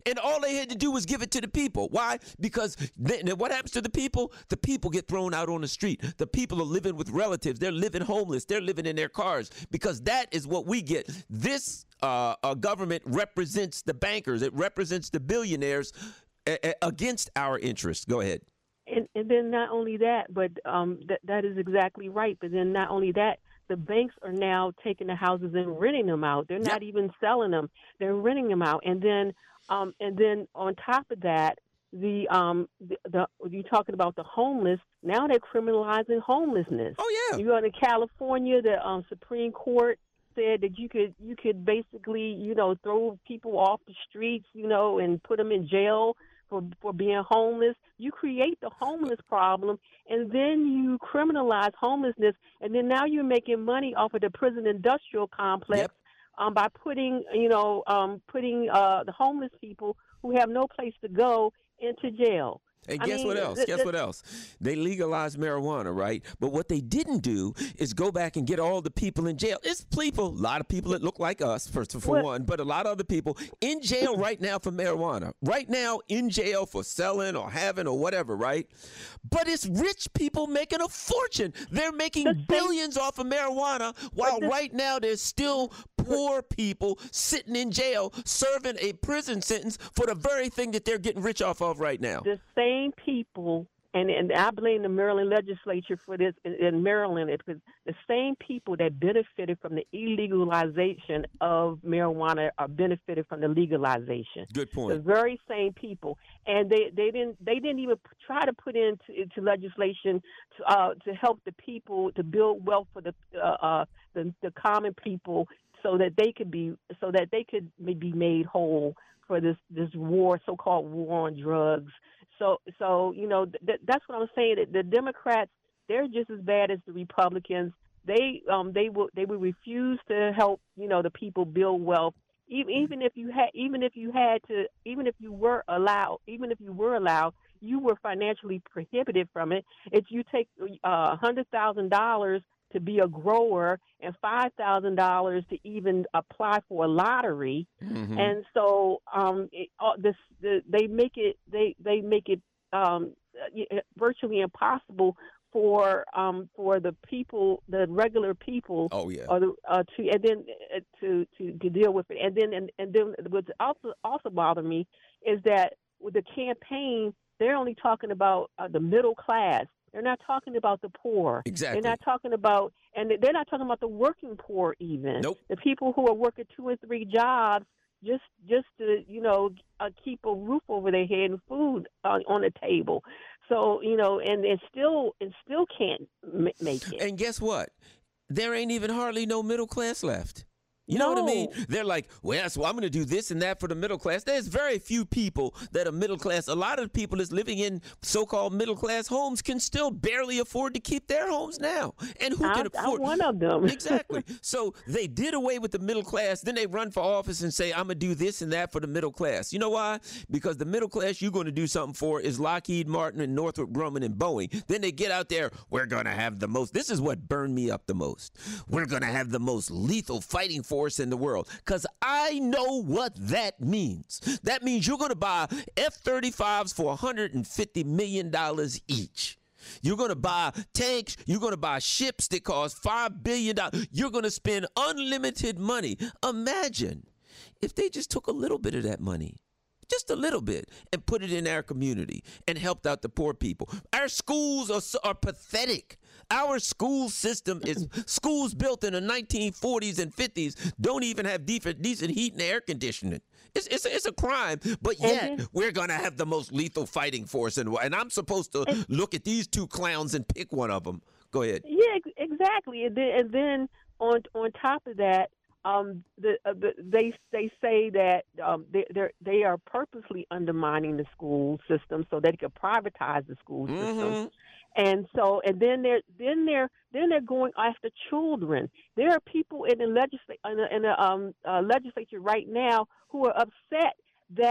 S3: And all they had to do was give it to the people. Why? Because then, what happens to the people? The people get thrown out on the street. The people are living with relatives. They're living homeless. They're living in their cars because that is what we get. This uh, uh, government represents the bankers. It represents the billionaires uh, against our interests. Go ahead.
S8: And, and then not only that, but um, th- that is exactly right. But then not only that, the banks are now taking the houses and renting them out. They're not yep. even selling them; they're renting them out. And then, um, and then on top of that, the um, the, the you're talking about the homeless. Now they're criminalizing homelessness.
S3: Oh yeah.
S8: You go to California, the um, Supreme Court said that you could you could basically you know throw people off the streets, you know, and put them in jail for for being homeless. You create the homeless problem, and then you criminalize homelessness, and then now you're making money off of the prison industrial complex yep. um, by putting, you know, um, putting uh, the homeless people who have no place to go into jail.
S3: And
S8: I
S3: guess
S8: mean,
S3: what else?
S8: th-
S3: Guess
S8: th-
S3: what else? They legalized marijuana, right? But what they didn't do is go back and get all the people in jail. It's people, a lot of people that look like us, first for
S8: what?
S3: one, but a lot of other people in jail right now for marijuana. Right now in jail for selling or having or whatever, right? But it's rich people making a fortune. They're making
S8: the
S3: billions
S8: same,
S3: off of marijuana while
S8: the,
S3: right now there's still poor people sitting in jail serving a prison sentence for the very thing that they're getting rich off of right now.
S8: The same people, and, and I blame the Maryland legislature for this in, in Maryland, because the same people that benefited from the illegalization of marijuana are benefited from the legalization.
S3: Good point.
S8: The very same people, and they, they didn't they didn't even try to put into, into legislation to uh, to help the people to build wealth for the uh, uh, the, the common people, so that they could be so that they could be made whole for this this war, so-called war on drugs. So so you know th- that's what I'm saying. That the Democrats, they're just as bad as the Republicans. They um they will they will refuse to help you know the people build wealth. Even even if you had even if you had to even if you were allowed even if you were allowed you were financially prohibited from it. If you take a uh, hundred thousand dollars to be a grower and five thousand dollars to even apply for a lottery, mm-hmm. and so um, it, uh, this the, they make it they they make it um, virtually impossible for um, for the people, the regular people,
S3: oh yeah,
S8: or the, uh, to and then uh, to, to to deal with it, and then and, and then what's also also bothered me is that with the campaign, they're only talking about uh, the middle class. They're not talking about the poor.
S3: Exactly.
S8: They're not talking about, and they're not talking about the working poor even.
S3: Nope.
S8: The people who are working two and three jobs just just to, you know, uh, keep a roof over their head and food uh, on the table. So, you know, and it still it still can't m- make it.
S3: And guess what? There ain't even hardly no middle class left. You know
S8: no.
S3: what I mean? They're like, well, so I'm going to do this and that for the middle class. There's very few people that are middle class. A lot of the people that's living in so-called middle class homes can still barely afford to keep their homes now. And who
S8: I,
S3: can afford?
S8: I'm one of them.
S3: Exactly. So they did away with the middle class. Then they run for office and say, I'm going to do this and that for the middle class. You know why? Because the middle class you're going to do something for is Lockheed Martin and Northrop Grumman and Boeing. Then they get out there, we're going to have the most. This is what burned me up the most. We're going to have the most lethal fighting force in the world. Because I know what that means. That means you're going to buy F thirty-fives for one hundred fifty million dollars each. You're going to buy tanks. You're going to buy ships that cost five billion dollars. You're going to spend unlimited money. Imagine if they just took a little bit of that money, just a little bit, and put it in our community and helped out the poor people. Our schools are, are pathetic. Our school system is schools built in the nineteen forties and fifties don't even have decent, decent heat and air conditioning. It's it's a, it's a crime, but yet mm-hmm. we're going to have the most lethal fighting force. And, and I'm supposed to and, look at these two clowns and pick one of them. Go ahead.
S8: Yeah, exactly. And then, and then on on top of that, um, the, uh, the they they say that um, they they are purposely undermining the school system so they can privatize the school system. Mm-hmm. And so, and then they're then they're then they're going after children. There are people in the legislature in the, in the um, uh, legislature right now who are upset that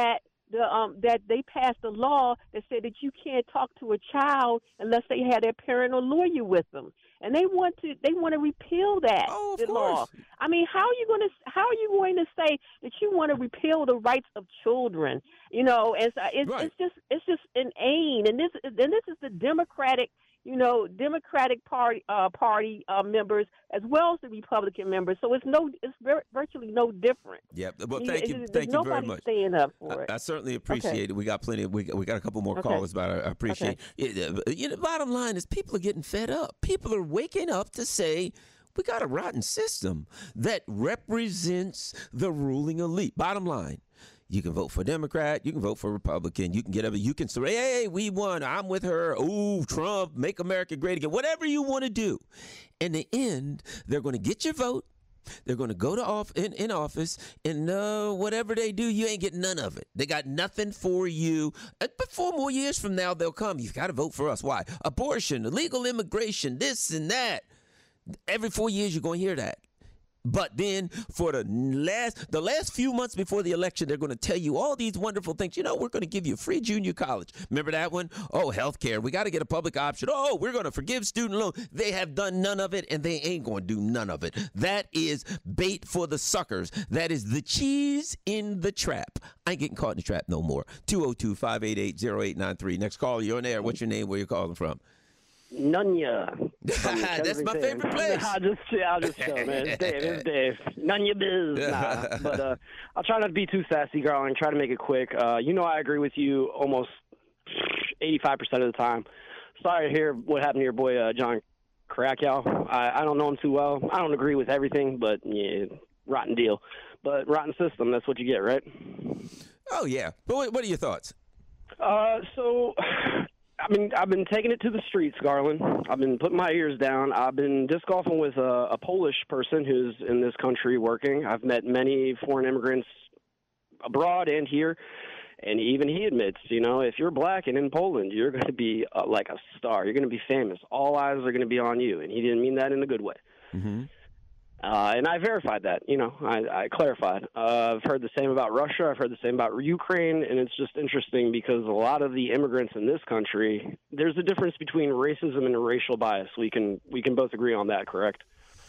S8: the um that they passed a law that said that you can't talk to a child unless they had their parent or lawyer with them, and they want to they want to repeal that
S3: oh, of
S8: the
S3: course.
S8: law. I mean, how are you going to how are you going to say that you want to repeal the rights of children? You know, it's it's,
S3: Right.
S8: it's just it's just inane, and this and this is the Democratic. You know, Democratic Party uh, party uh, members as well as the Republican members. So it's no, it's vir- virtually no different.
S3: Yep. Well,
S8: You-
S3: thank you,
S8: there's
S3: thank you very
S8: nobody
S3: much.
S8: staying up for it.
S3: I, I certainly appreciate
S8: Okay.
S3: it. We got plenty. Of, we got, we got a couple more
S8: Okay.
S3: callers, but I, I appreciate it. Uh, You know, bottom line is people are getting fed up. People are waking up to say we got a rotten system that represents the ruling elite. Bottom line. You can vote for Democrat. You can vote for Republican. You can get up. You can say, "Hey, we won. I'm with her." Ooh, Trump, make America great again. Whatever you want to do. In the end, they're going to get your vote. They're going to go to off in, in office, and uh, whatever they do, you ain't getting none of it. They got nothing for you. Uh, But four more years from now, they'll come. You've got to vote for us. Why? Abortion, illegal immigration, this and that. Every four years, you're going to hear that. But then for the last the last few months before the election, they're going to tell you all these wonderful things. You know, we're going to give you free junior college. Remember that one? Oh, health care. We got to get a public option. Oh, we're going to forgive student loan. They have done none of it, and they ain't going to do none of it. That is bait for the suckers. That is the cheese in the trap. I ain't getting caught in the trap no more. two oh two, five eight eight, oh eight nine three. Next call, you're on air. What's your name? Where you calling from?
S9: Nunya.
S3: That's my favorite place.
S9: I just, yeah, I'll just chill, man. It's Dave. It's Dave. Nunya biz. Nah. But uh, I'll try not to be too sassy, girl, and try to make it quick. Uh, you know, I agree with you almost eighty-five percent of the time. Sorry to hear what happened to your boy, uh, John Krakauer. I, I don't know him too well. I don't agree with everything, but yeah, rotten deal. But rotten system, that's what you get, right?
S3: Oh, yeah. But what, what are your thoughts?
S9: Uh, so, I mean, I've been taking it to the streets, Garland. I've been putting my ears down. I've been disc golfing with a, a Polish person who's in this country working. I've met many foreign immigrants abroad and here, and even he admits, you know, if you're black and in Poland, you're going to be uh, like a star. You're going to be famous. All eyes are going to be on you, and he didn't mean that in a good way.
S3: Mm-hmm.
S9: Uh, and I verified that, you know, I, I clarified. Uh, I've heard the same about Russia. I've heard the same about Ukraine. And it's just interesting because a lot of the immigrants in this country, there's a difference between racism and racial bias. We can we can both agree on that, correct?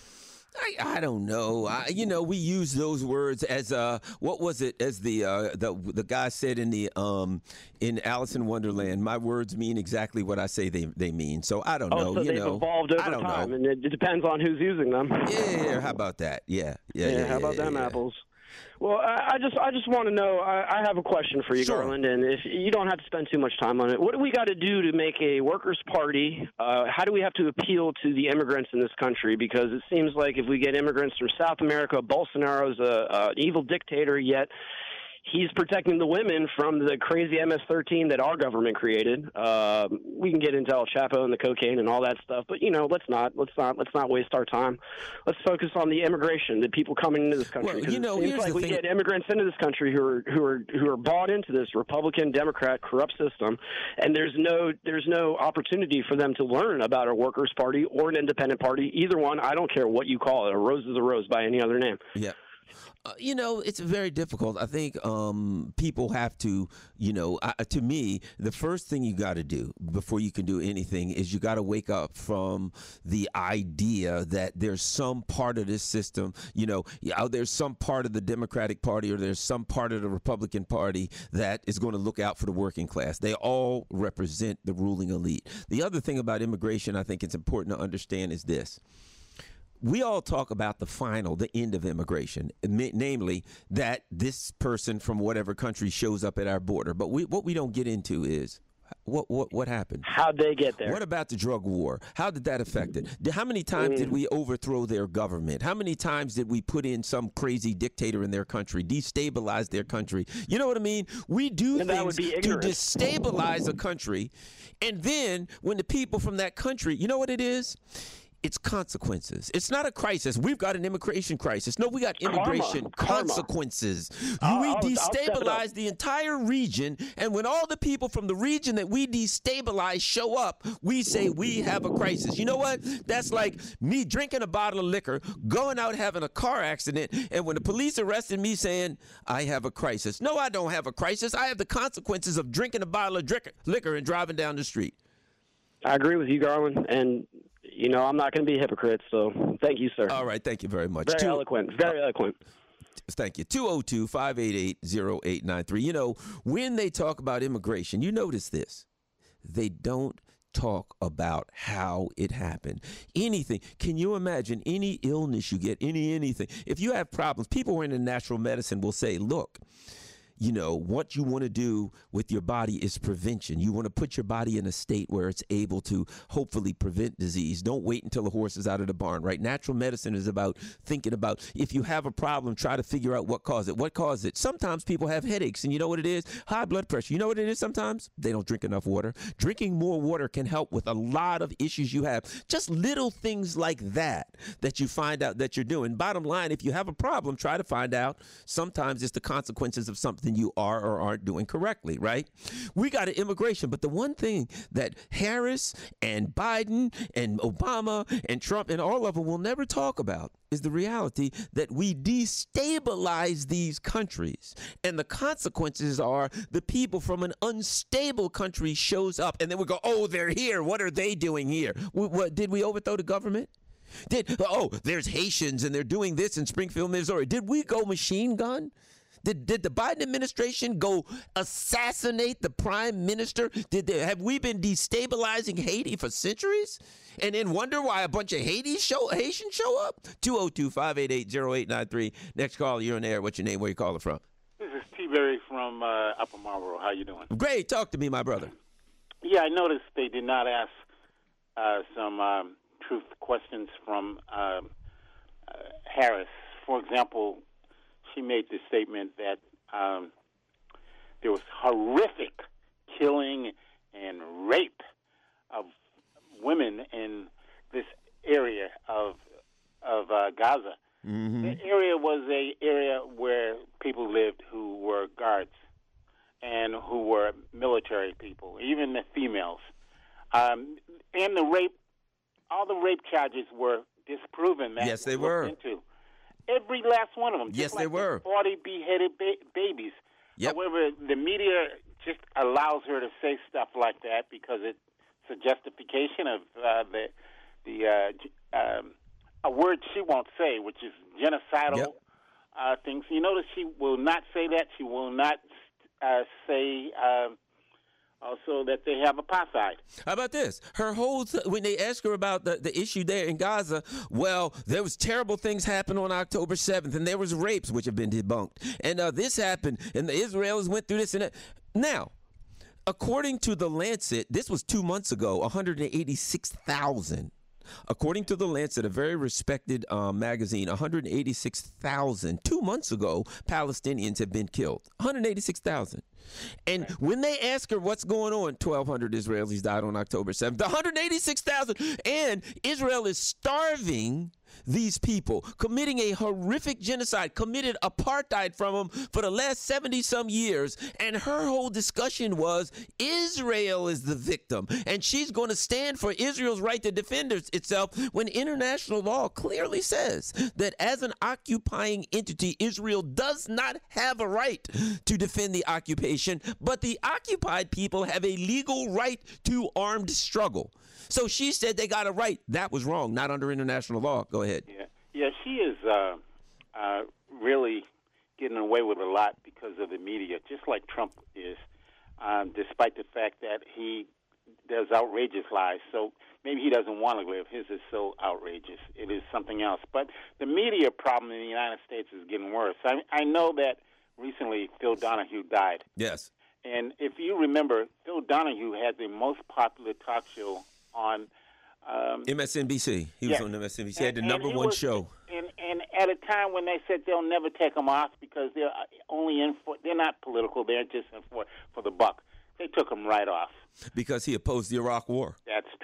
S3: I, I don't know. I, you know, we use those words as uh, what was it? As the uh, the the guy said in the um in Alice in Wonderland. My words mean exactly what I say they they mean. So I don't
S9: oh,
S3: know.
S9: So
S3: you
S9: they've
S3: know,
S9: evolved over
S3: I don't
S9: time,
S3: know.
S9: and it, it depends on who's using them.
S3: Yeah, yeah. How about that? Yeah, yeah.
S9: Yeah.
S3: yeah
S9: how about
S3: yeah,
S9: them
S3: yeah.
S9: apples? Well, I, I just I just want to know. I, I have a question for you,
S3: Sure.
S9: Garland, and if you don't have to spend too much time on it, what do we got to do to make a workers' party? Uh, how do we have to appeal to the immigrants in this country? Because it seems like if we get immigrants from South America, Bolsonaro's a, a an evil dictator, yet he's protecting the women from the crazy M S thirteen that our government created. Uh, we can get into El Chapo and the cocaine and all that stuff, but you know, let's not, let's not, let's not waste our time. Let's focus on the immigration, the people coming into this country.
S3: Well,
S9: 'Cause
S3: you know,
S9: it seems
S3: here's
S9: like
S3: the
S9: we
S3: thing-
S9: get immigrants into this country who are who are who are bought into this Republican, Democrat, corrupt system, and there's no there's no opportunity for them to learn about a workers' party or an independent party. Either one, I don't care what you call it. A rose is a rose by any other name.
S3: Yeah. Uh, you know, it's very difficult. I think um, people have to, you know, uh, to me, the first thing you got to do before you can do anything is you got to wake up from the idea that there's some part of this system, you know, yeah, there's some part of the Democratic Party or there's some part of the Republican Party that is going to look out for the working class. They all represent the ruling elite. The other thing about immigration I think it's important to understand is this. We all talk about the final, the end of immigration, namely that this person from whatever country shows up at our border. But we, what we don't get into is what what what happened?
S9: How'd they get there?
S3: What about the drug war? How did that affect it? How many times did we overthrow their government? How many times did we put in some crazy dictator in their country, destabilize their country? You know what I mean? We do
S9: And that would
S3: things
S9: be
S3: to
S9: ignorant.
S3: destabilize a country, and then when the people from that country, you know what it is? It's consequences. It's not a crisis. We've got an immigration crisis. No, we got immigration
S9: Karma.
S3: consequences.
S9: I'll,
S3: we
S9: I'll,
S3: destabilize
S9: I'll
S3: the entire region, and when all the people from the region that we destabilize show up, we say we have a crisis. You know what? That's like me drinking a bottle of liquor, going out having a car accident, and when the police arrested me saying, I have a crisis. No, I don't have a crisis. I have the consequences of drinking a bottle of liquor and driving down the street.
S9: I agree with you, Garland, and you know, I'm not going to be a hypocrite, so thank you, sir.
S3: All right, thank you very much.
S9: Very
S3: Two,
S9: eloquent, very uh, eloquent.
S3: Thank you. two oh two, five eight eight, oh eight nine three. You know, when they talk about immigration, you notice this. They don't talk about how it happened. Anything. Can you imagine any illness you get, any anything? If you have problems, people who are in natural medicine will say, look, you know, what you want to do with your body is prevention. You want to put your body in a state where it's able to hopefully prevent disease. Don't wait until the horse is out of the barn, right? Natural medicine is about thinking about if you have a problem, try to figure out what caused it. What caused it? Sometimes people have headaches, and you know what it is? High blood pressure. You know what it is sometimes? They don't drink enough water. Drinking more water can help with a lot of issues you have. Just little things like that that you find out that you're doing. Bottom line, if you have a problem, try to find out. Sometimes it's the consequences of something you are or aren't doing correctly, right? We got an immigration, but the one thing that Harris and Biden and Obama and Trump and all of them will never talk about is the reality that we destabilize these countries. And the consequences are the people from an unstable country shows up, and then we go, oh, they're here. What are they doing here? What, what, did we overthrow the government? Did oh, there's Haitians and they're doing this in Springfield, Missouri. Did we go machine gun? Did did the Biden administration go assassinate the prime minister? Did they, have we been destabilizing Haiti for centuries? And then wonder why a bunch of Haiti show, Haitians show up? two oh two, five eight eight, oh eight nine three. Next call, you're on air. What's your name? Where you calling from?
S10: This is T-Berry from uh, Upper Marlboro. How you doing?
S3: Great. Talk to me, my brother.
S10: Yeah, I noticed they did not ask uh, some um, truth questions from uh, uh, Harris. For example, she made the statement that um, there was horrific killing and rape of women in this area of of uh, Gaza. Mm-hmm. The area was a area where people lived who were guards and who were military people, even the females. Um, and the rape, all the rape charges were disproven. That
S3: yes, they were.
S10: Into. Every last one of them.
S3: Yes,
S10: just
S3: they
S10: like
S3: were.
S10: The forty beheaded ba- babies.
S3: Yep.
S10: However, the media just allows her to say stuff like that because it's a justification of uh, the the uh, um, a word she won't say, which is genocidal
S3: yep.
S10: uh, things. You notice she will not say that. She will not uh, say. Uh, Also, that they have apartheid.
S3: How about this? Her whole th- when they ask her about the, the issue there in Gaza, well, there was terrible things happened on October seventh, and there was rapes which have been debunked, and uh, this happened, and the Israelis went through this and that. Now, according to the Lancet, this was two months ago, one hundred eighty-six thousand. According to the Lancet, a very respected um, magazine, one hundred eighty-six thousand, two months ago, Palestinians have been killed. one hundred eighty-six thousand. And when they ask her what's going on, twelve hundred Israelis died on October seventh. one hundred eighty-six thousand. And Israel is starving these people, committing a horrific genocide, committed apartheid from them for the last seventy-some years. And her whole discussion was Israel is the victim. And she's going to stand for Israel's right to defend itself when international law clearly says that as an occupying entity, Israel does not have a right to defend the occupation, but the occupied people have a legal right to armed struggle. So she said they got a right. That was wrong, not under international law. Go ahead.
S10: Yeah, yeah, she is uh, uh, really getting away with a lot because of the media, just like Trump is, um, despite the fact that he does outrageous lies. So maybe he doesn't want to live. His is so outrageous. It is something else. But the media problem in the United States is getting worse. I, I know that recently Phil Donahue died.
S3: Yes.
S10: And if you remember, Phil Donahue had the most popular talk show on um,
S3: M S N B C. He
S10: yes.
S3: was on M S N B C. He had the
S10: and,
S3: number
S10: and
S3: one
S10: was,
S3: show.
S10: And, and at a time when they said they'll never take him off because they're only in for, they're not political, they're just in for, for the buck. They took him right off.
S3: Because he opposed the Iraq War.
S10: That's true.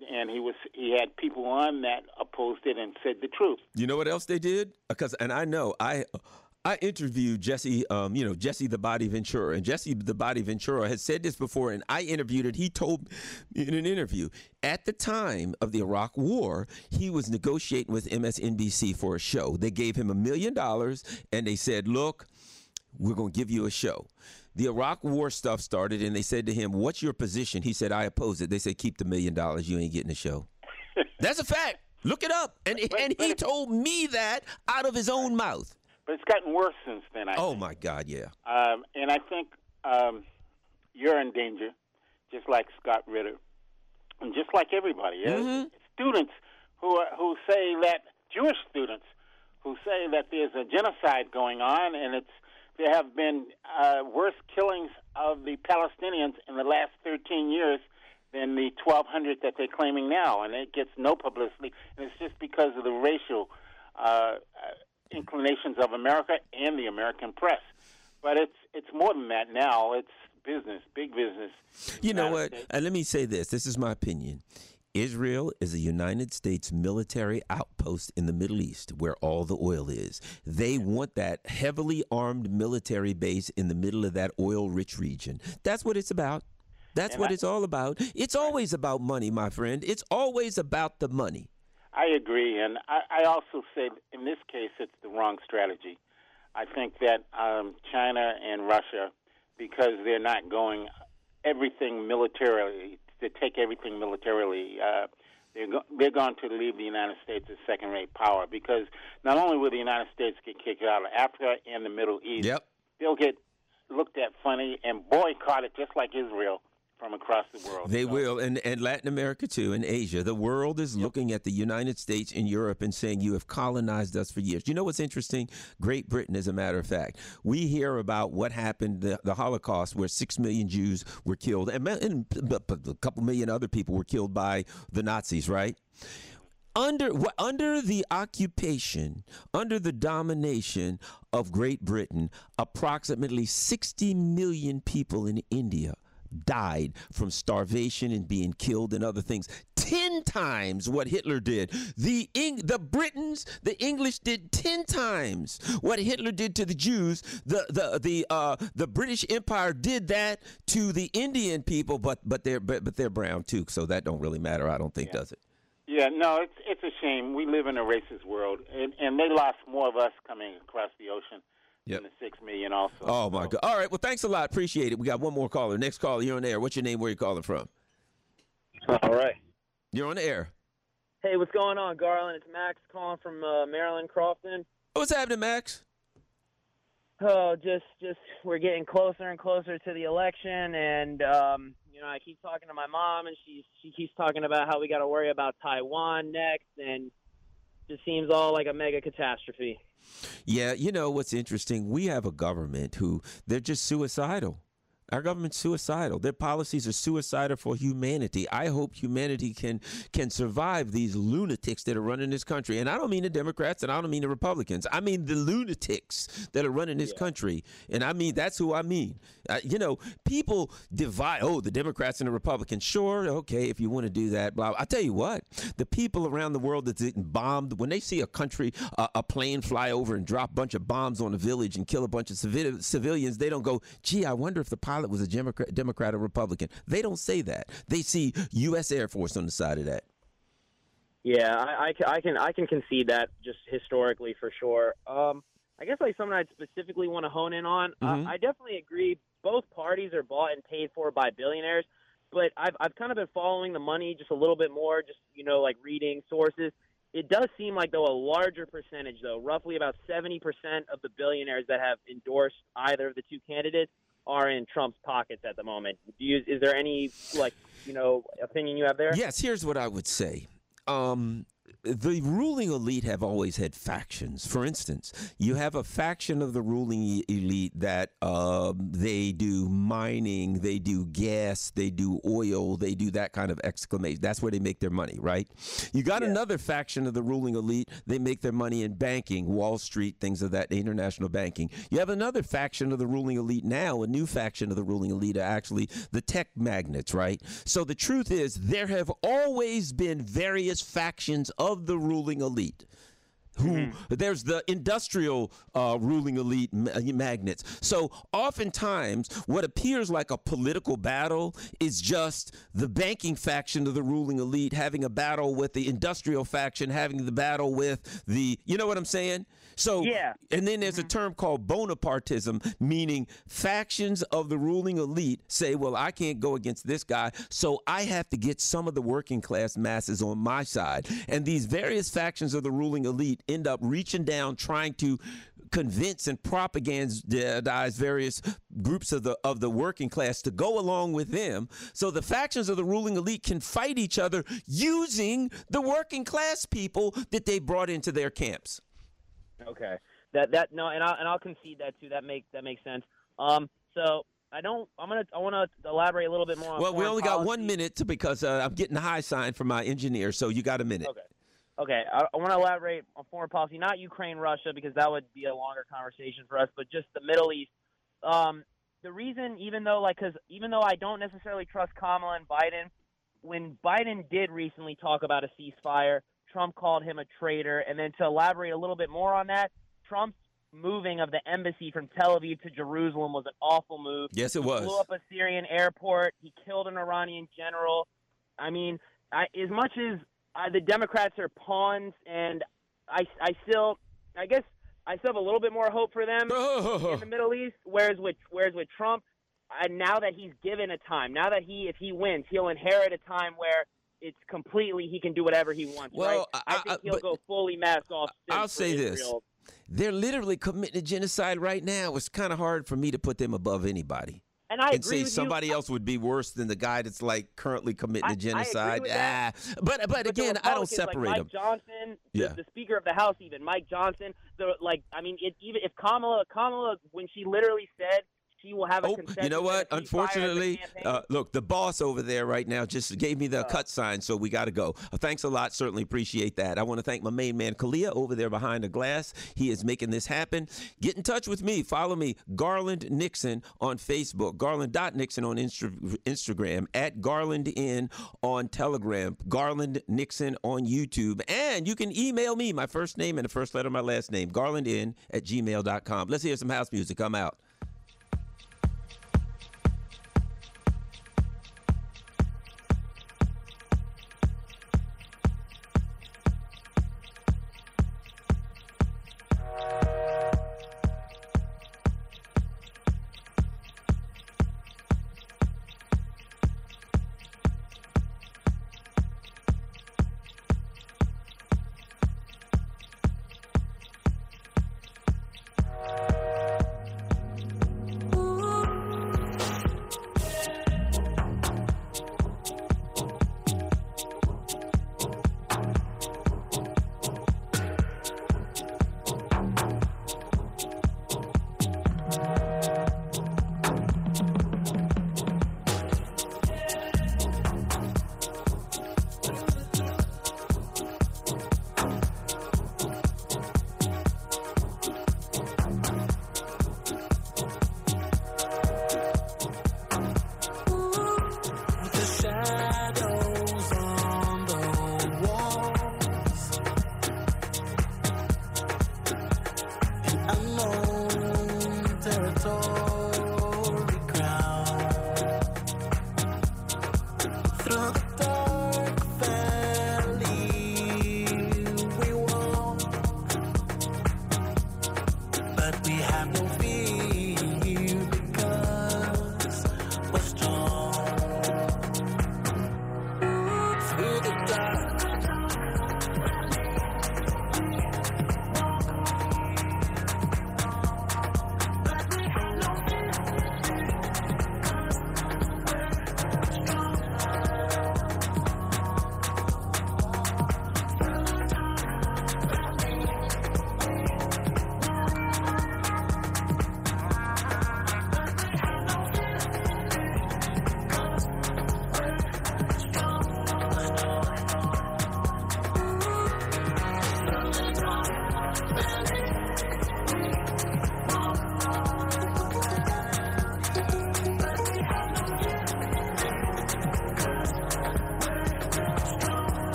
S10: and he was he had people on that opposed it and said the truth.
S3: You know what else they did? Because and I know I. I interviewed Jesse, um, you know, Jesse the Body Ventura, and Jesse the Body Ventura has said this before, and I interviewed it. He told me in an interview at the time of the Iraq War, he was negotiating with M S N B C for a show. They gave him a million dollars, and they said, "Look, we're going to give you a show." The Iraq War stuff started, and they said to him, "What's your position?" He said, "I oppose it." They said, "Keep the million dollars. You ain't getting a show." That's a fact. Look it up, and
S10: but,
S3: and
S10: but
S3: he
S10: if,
S3: told me that out of his own mouth.
S10: But it's gotten worse since then, I
S3: Oh,
S10: think.
S3: my God, yeah.
S10: Um, and I think um, you're in danger, just like Scott Ritter, and just like everybody.
S3: Mm-hmm.
S10: Students who are, who say that, Jewish students, who say that there's a genocide going on, and it's there have been uh, worse killings of the Palestinians in the last thirteen years than the twelve hundred that they're claiming now, and it gets no publicity, and it's just because of the racial uh, inclinations of America and the American press. But it's it's more than that now. It's business, big business.
S3: You know what? Uh, let me say this. This is my opinion. Israel is a United States military outpost in the Middle East where all the oil is. They want that heavily armed military base in the middle of that oil-rich region. That's what it's about. That's
S10: And
S3: what
S10: I-
S3: it's all about. It's always about money, my friend. It's always about the money.
S10: I agree, and I, I also say in this case it's the wrong strategy. I think that um, China and Russia, because they're not going everything militarily, to take everything militarily, uh, they're, go- they're going to leave the United States as second-rate power, because not only will the United States get kicked out of Africa and the Middle East,
S3: Yep.
S10: they'll get looked at funny and boycotted just like Israel from across the world.
S3: They
S10: So-
S3: will, and, and Latin America too, and Asia. The world is looking at the United States and Europe and saying, you have colonized us for years. You know what's interesting? Great Britain, as a matter of fact. We hear about what happened, the, the Holocaust, where six million Jews were killed, and, and a couple million other people were killed by the Nazis, right? Under under the occupation, under the domination of Great Britain, approximately sixty million people in India died from starvation and being killed and other things. Ten times what Hitler did. The Eng- the Britons, the English did ten times what Hitler did to the Jews. The the the uh, the British Empire did that to the Indian people, but but they're but, but they're brown too, so that don't really matter. I don't think,
S10: Yeah.
S3: does it?
S10: Yeah, no, it's it's a shame. We live in a racist world, and, and they lost more of us coming across the ocean
S3: Yep.
S10: than the six million also.
S3: Oh, my
S10: So-
S3: God. All right. Well, thanks a lot. Appreciate it. We got one more caller. Next caller, you're on the air. What's your name? Where you calling from?
S11: All right.
S3: You're on the air.
S11: Hey, what's going on, Garland? It's Max calling from uh, Maryland, Crofton.
S3: What's happening, Max?
S11: Oh, just, just we're getting closer and closer to the election, and um, you know, I keep talking to my mom, and she she keeps talking about how we got to worry about Taiwan next, and it just seems all like a mega catastrophe.
S3: Yeah, you know what's interesting? We have a government who they're just suicidal. Our government's suicidal. Their policies are suicidal for humanity. I hope humanity can can survive these lunatics that are running this country. And I don't mean the Democrats and I don't mean the Republicans. I mean the lunatics that are running this
S11: Yeah.
S3: country. And I mean, that's who I mean. Uh, you know, people divide, oh, the Democrats and the Republicans. Sure, okay, if you want to do that, blah. I tell you what, the people around the world that didn't bomb, when they see a country, uh, a plane fly over and drop a bunch of bombs on a village and kill a bunch of civi- civilians, they don't go, gee, I wonder if the pilot was a Democrat, Democrat or Republican. They don't say that. They see U S Air Force on the side of that.
S11: Yeah, I, I, ca- I can I can concede that just historically for sure. Um, I guess like something I'd specifically want to hone in on.
S3: Mhm.
S11: Uh, I definitely agree. Both parties are bought and paid for by billionaires, but I've I've kind of been following the money just a little bit more. Just you know, like reading sources. It does seem like though a larger percentage, though, roughly about seventy percent of the billionaires that have endorsed either of the two candidates are in Trump's pockets at the moment. Do you, is there any like you know opinion you have there?
S3: Yes, here's what I would say. Um, the ruling elite have always had factions. For instance, you have a faction of the ruling elite that uh, they do mining, they do gas, they do oil, they do that kind of exclamation. That's where they make their money, right? You got yeah. another faction of the ruling elite. They make their money in banking, Wall Street, things of that, international banking. You have another faction of the ruling elite now, a new faction of the ruling elite are actually the tech magnates, right? So the truth is there have always been various factions of the ruling elite. Who mm-hmm. There's the industrial uh, ruling elite ma- magnates. So oftentimes what appears like a political battle is just the banking faction of the ruling elite having a battle with the industrial faction, having the battle with the, you know what I'm saying? So,
S11: yeah.
S3: And then there's mm-hmm. a term called Bonapartism, meaning factions of the ruling elite say, well, I can't go against this guy, so I have to get some of the working class masses on my side. And these various factions of the ruling elite end up reaching down, trying to convince and propagandize various groups of the of the working class to go along with them. So the factions of the ruling elite can fight each other using the working class people that they brought into their camps.
S11: Okay, that that no, and I and I'll concede that too. That makes that makes sense. Um, so I don't. I'm gonna. I want to elaborate a little bit more on.
S3: Well, we only
S11: policy.
S3: got one minute to, because uh, I'm getting a high sign from my engineer. So you got a minute.
S11: Okay. Okay. I, I want to elaborate on foreign policy, not Ukraine, Russia, because that would be a longer conversation for us, but just the Middle East. Um, the reason, even though like, because even though I don't necessarily trust Kamala and Biden, when Biden did recently talk about a ceasefire, Trump called him a traitor. And then to elaborate a little bit more on that, Trump's moving of the embassy from Tel Aviv to Jerusalem was an awful move.
S3: Yes, it
S11: he
S3: was.
S11: He blew up a Syrian airport. He killed an Iranian general. I mean, I, as much as uh, the Democrats are pawns, and I, I still, I guess, I still have a little bit more hope for them in the Middle East. Whereas with, whereas with Trump, and now that he's given a time, now that he, if he wins, he'll inherit a time where it's completely, he can do whatever he wants,
S3: well,
S11: right?
S3: I,
S11: I think
S3: I,
S11: he'll go fully mask off.
S3: I'll say
S11: Israel.
S3: this. They're literally committing a genocide right now. It's kind of hard for me to put them above anybody.
S11: And I
S3: and
S11: agree
S3: say
S11: with
S3: somebody
S11: you.
S3: else would be worse than the guy that's like currently committing
S11: I,
S3: a genocide.
S11: I agree with
S3: ah,
S11: that.
S3: but but,
S11: but
S3: again, I don't separate
S11: like
S3: them.
S11: Mike Johnson,
S3: yeah.
S11: the, the Speaker of the House, even Mike Johnson. The like, I mean, it, even if Kamala, Kamala, when she literally said she will have a
S3: oh,
S11: concession.
S3: You know what? Unfortunately, uh, look, the boss over there right now just gave me the uh, cut sign, so we got to go. Uh, thanks a lot. Certainly appreciate that. I want to thank my main man, Kalia, over there behind the glass. He is making this happen. Get in touch with me. Follow me, Garland Nixon, on Facebook, Garland dot Nixon on Insta- Instagram, at Garland N on Telegram, Garland Nixon on YouTube. And you can email me, my first name and the first letter of my last name, Garland N at gmail dot com. Let's hear some house music. I'm out.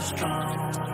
S12: strong.